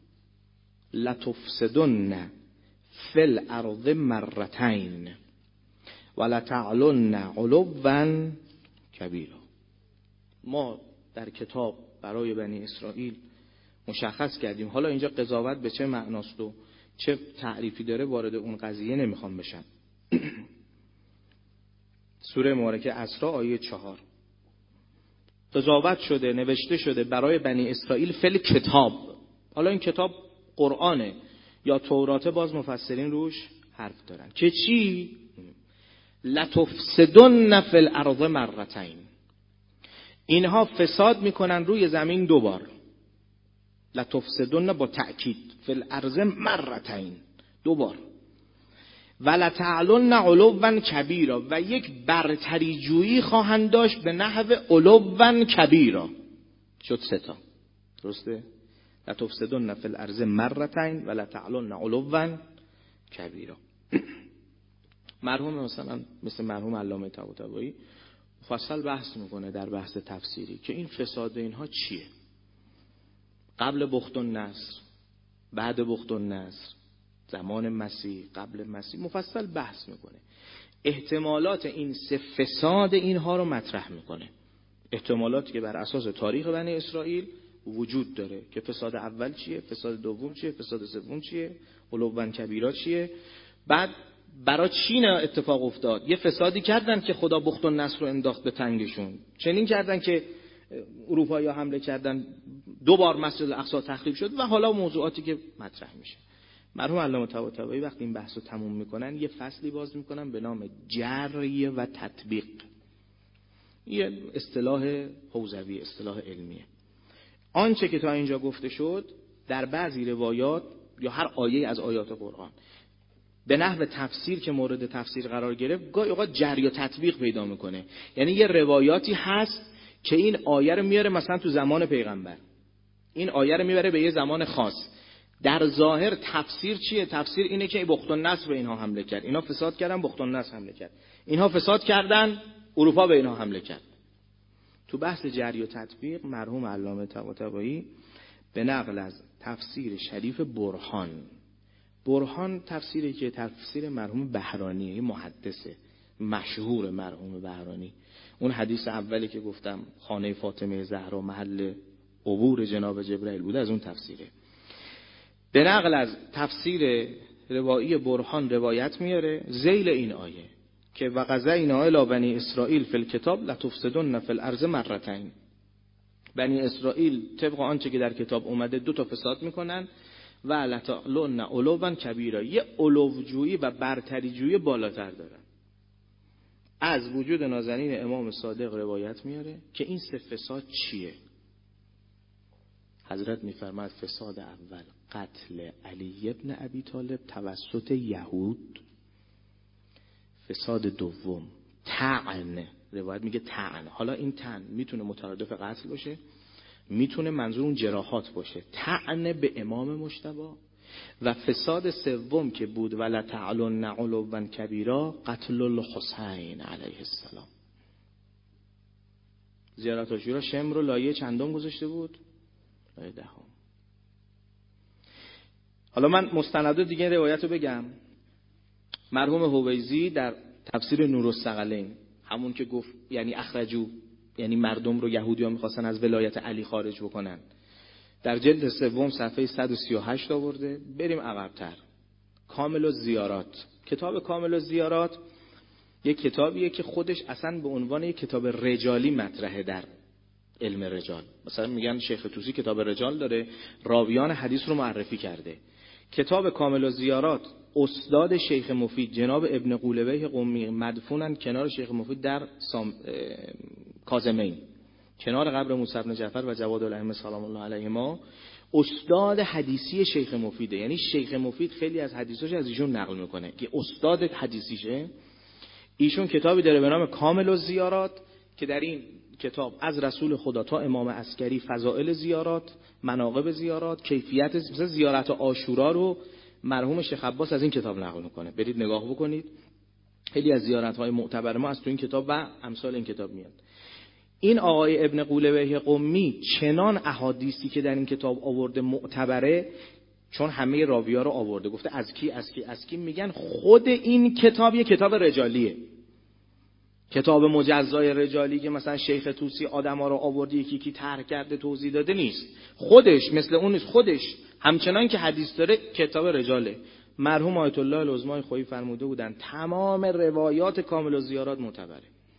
لتفسدن فی الارض مرتین ولتعلن علوا کبیرا. ما در کتاب برای بنی اسرائیل مشخص کردیم. حالا اینجا قضاوت به چه معناست و چه تعریفی داره وارد اون قضیه نمیخوام بشم. سوره مبارکه اسراء آیه چهار، قضاوت شده، نوشته شده برای بنی اسرائیل فل کتاب. حالا این کتاب قرآنه یا توراته، باز مفسرین روش حرف دارن که چی؟ لتفسدن فی الارض مرتین، اینها فساد میکنن روی زمین دو بار. لتفسدن با تأکید، فی الارض مرتین، دو بار. ولتعلن علوا کبیرا، و یک برتری جویی خواهند داشت به نحو علوا کبیرا. شد سه تا، درسته؟ لتفسدن فی الارض مرتین ولتعلن علوا کبیرا. مرحوم مثلا مثل مرحوم علامه طباطبایی مفصل بحث میکنه در بحث تفسیری که این فساد اینها چیه، قبل بخت النصر، بعد بخت النصر، زمان مسیح، قبل مسیح، مفصل بحث میکنه. احتمالات این سه فساد اینها رو مطرح میکنه. احتمالاتی که بر اساس تاریخ بنی اسرائیل وجود داره که فساد اول چیه، فساد دوم چیه، فساد سوم چیه، علوان کبیرا چیه. بعد برای چین اتفاق افتاد، یه فسادی کردن که خدا بخت و نصر رو انداخت به تنگشون. چنین کردن که اروپایی‌ها حمله کردن، دو بار مسجد الاقصی تخریب شد و حالا موضوعاتی که مطرح میشه. مرحوم علامه طباطبایی وقتی این بحثو تموم میکنن یه فصلی باز میکنن به نام جری و تطبیق. یه اصطلاح حوزوی، اصطلاح علمیه. آنچه که تا اینجا گفته شد در بعضی روایات یا هر آیه از آیات قرآن به نحو تفسیر که مورد تفسیر قرار گرفت گاهی اوقات جری و تطبیق پیدا میکنه. یعنی یه روایاتی هست که این آیه رو میاره مثلا تو زمان پیغمبر، این آیه رو میبره به یه زمان خاص. در ظاهر تفسیر چیه؟ تفسیر اینه که بخت النصر به اینها حمله کرد، اینها فساد کردن، بخت النصر حمله کرد، اینها فساد کردن، اروپا به اینها حمله کرد. تو بحث جری و تطبیق مرحوم علامه طباطبایی به نقل از تفسیر شریف برهان، برهان تفسیری که تفسیر مرحوم بهرانی، محدثه مشهور مرحوم بهرانی، اون حدیث اولی که گفتم خانه فاطمه زهرا محل عبور جناب جبرئیل بوده، از اون تفسیره. به نقل از تفسیر روایی برهان روایت میاره ذیل این آیه که وقضینا الی بنی اسرائیل فی الکتاب لتفسدن فی الارض مرتين. بنی اسرائیل طبق آنچه که در کتاب اومده دو تا فساد میکنن و لتعلن علوا کبیرا، یه علوجویی و برتریجویی بالاتر دارن. از وجود نازنین امام صادق روایت میاره که این سه فساد چیه؟ حضرت میفرماد فساد اول قتل علی ابن ابی طالب توسط یهود، فساد دوم طعن، روایت میگه طعن، حالا این طعن میتونه مترادف قتل باشه، میتونه منظور اون جراحات باشه، طعن به امام مجتبی. و فساد سوم که بود ولا تعلن علوا کبیرا قتل الحسین علیه السلام. زیارت عاشورا شمر رو لایه چندم گذاشته بود؟ لایه دهم. حالا من مستندات دیگه روایت رو بگم. مرحوم هویزی در تفسیر نورالثقلین، همون که گفت یعنی اخرجو، یعنی مردم رو یهودیان میخواستن از ولایت علی خارج بکنن، در جلد سوم صفحه صد و سی و هشت آورده. بریم عقب‌تر. کامل الزیارات، کتاب کامل الزیارات یک کتابیه که خودش اصلا به عنوان یک کتاب رجالی مطرحه در علم رجال. مثلا میگن شیخ طوسی کتاب رجال داره، راویان حدیث رو معرفی کرده. کتاب کامل الزیارات استاد شیخ مفید جناب ابن قولبیه قمی مدفونن کنار شیخ مفید در سام... کاظمین، کنار قبر موسی بن جعفر و جواد الائمه سلام الله علیهما. استاد حدیثی شیخ مفیده، یعنی شیخ مفید خیلی از حدیثاش از ایشون نقل میکنه که استاد حدیثیشه. ایشون کتابی داره به نام کامل الزیارات که در این کتاب از رسول خدا تا امام عسکری فضائل زیارات، مناقب زیارات، کیفیت مثلا زیارت عاشورا رو مرحوم شیخ عباس از این کتاب نقل میکنه. برید نگاه بکنید، خیلی از زیارت‌های معتبر ما از تو این کتاب و امثال این کتاب میاد. این آقای ابن قولبیه قمی چنان احادیثی که در این کتاب آورده معتبره، چون همه راوی‌ها رو آورده، گفته از کی از کی از کی، میگن خود این کتاب یه کتاب رجالیه، کتاب مجزای رجالی که مثلا شیخ طوسی آدما رو آورده یکی یکی طرح کرده توضیح داده نیست، خودش مثل اون نیست، خودش همچنان که حدیث داره کتاب رجاله. مرحوم آیت الله العظمای خویی فرموده بودن تمام روایات کامل الزیارات معتبره،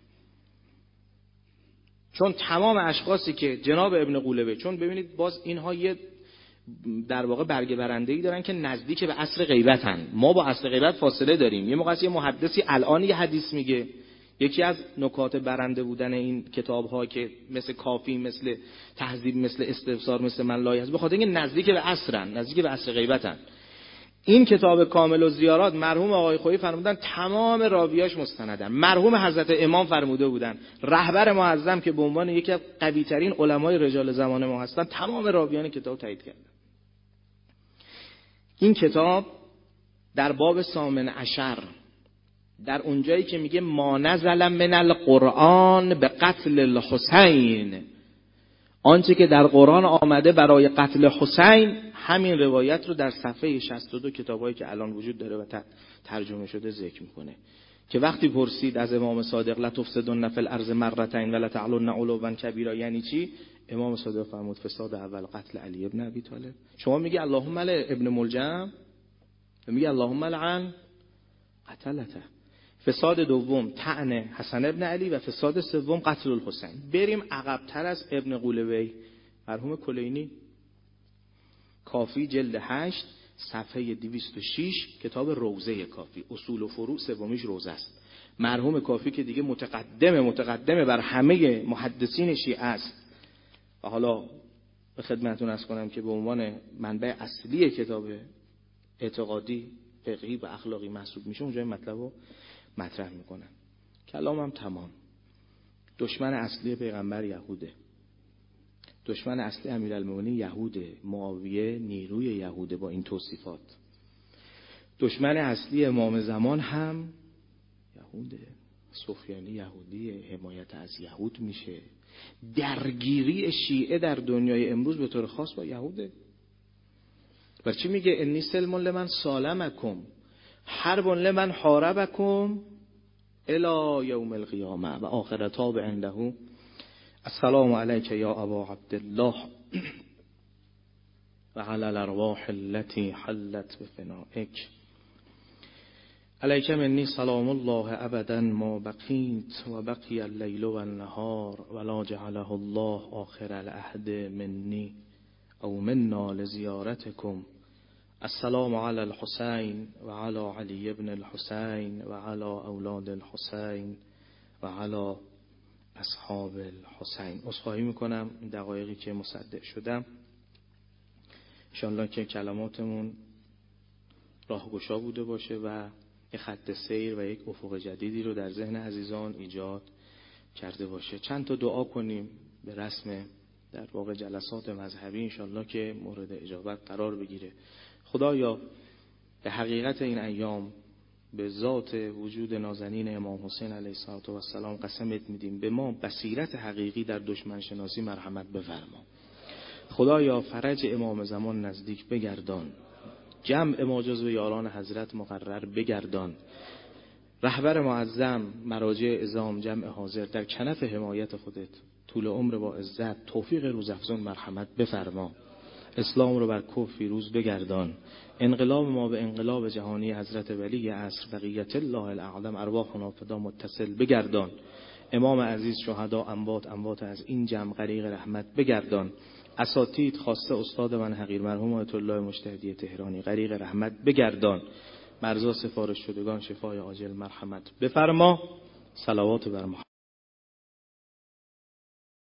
چون تمام اشخاصی که جناب ابن قولبه، چون ببینید باز اینها یه در واقع برگه برنده‌ای دارن که نزدیک به عصر غیبتن، ما با عصر غیبت فاصله داریم. یه موقعی یه محدثی الان یه حدیث میگه، یکی از نکات برنده بودن این کتاب‌ها که مثل کافی، مثل تهذیب، مثل استفسار، مثل من لایحه، به خاطر اینکه نزدیک به عصرن، نزدیک به عصر غیبتن. این کتاب کامل الزیارات مرحوم آقای خویی فرمودن تمام راویاش مستندن. مرحوم حضرت امام فرموده بودن رهبر معظم که به عنوان یکی از قوی‌ترین علمای رجال زمان ما هستن، تمام راویان کتاب تایید کردن. این کتاب در باب ثامن عشر، در اونجایی که میگه ما نزل من القرآن به قتل الحسین، آنچه که در قرآن آمده برای قتل حسین، همین روایت رو در صفحه شصت و دو کتابایی که الان وجود داره و ترجمه شده ذکر میکنه که وقتی پرسید از امام صادق لتفسدن فی الارض مرتين و لتعلن علوا کبیرا یعنی چی، امام صادق فرمود فساد اول قتل علی ابن ابی طالب. شما میگی اللهم لعن ابن ملجم، میگی اللهم لعن قتلته. فساد دوم طعن حسن ابن علی و فساد سوم قتل الحسین. بریم عقب‌تر از ابن قولوی، مرحوم کلینی، کافی جلد هشت صفحه دویست و شش، کتاب روضه کافی، اصول و فروع سومیش روضه است. مرحوم کافی که دیگه متقدم متقدم بر همه محدثین شیعه است و حالا به خدمتتون عرض کنم که به عنوان منبع اصلی کتاب اعتقادی فقهی و اخلاقی محسوب میشه، اونجا این مطلب رو مطرح میکنن. کلامم تمام. دشمن اصلی پیغمبر یهوده، دشمن اصلی امیرالمومنین یهوده، معاویه نیروی یهوده با این توصیفات. دشمن اصلی امام زمان هم یهوده، سفیانی یهودیه، حمایت از یهود میشه. درگیری شیعه در دنیای امروز به طور خاص با یهوده. برای چی میگه انی سلم لمن سالمکم حرب لمن حاربکم الی یوم القیامه و آخر تاب عنده السلام علیک یا ابا عبدالله و علی الارواح التي حلت بفنائک علیک منی سلام الله ابدا ما بقیت و بقی اللیل و النهار ولا جعله الله آخر العهد منی او منا لزیارتکم السلام علی الحسین و علی علی ابن الحسین و علی اولاد الحسین و علی اصحاب الحسین. عذرخواهی میکنم این دقایقی که مصدق شدم، انشاءالله که کلماتمون راهگشا بوده باشه و یک خط سیر و یک افق جدیدی رو در ذهن عزیزان ایجاد کرده باشه. چند تا دعا کنیم به رسم در واقع جلسات مذهبی انشاءالله که مورد اجابت قرار بگیره. خدایا به حقیقت این ایام به ذات وجود نازنین امام حسین علیه السلام قسمت میدیم، به ما بصیرت حقیقی در دشمن شناسی مرحمت بفرما. خدایا فرج امام زمان نزدیک بگردان، جمع ما جزو یاران حضرت مقرر بگردان، رهبر معظم مراجع عظام جمع حاضر در کنف حمایت خودت طول عمر با عزت توفیق روزافزون مرحمت بفرما. اسلام رو بر کفر فیروز بگردان، انقلاب ما به انقلاب جهانی حضرت ولی عصر بقیت الله الاعظم ارواحنا فدا متصل بگردان. امام عزیز شهدا اموات اموات از این جمع غریق رحمت بگردان. اساتید خواسته استاد من حقیر مرحوم آیت الله مجتهدی تهرانی غریق رحمت بگردان. مرضا سفارش شدگان شفای عاجل مرحمت بفرما. صلوات بر محمد.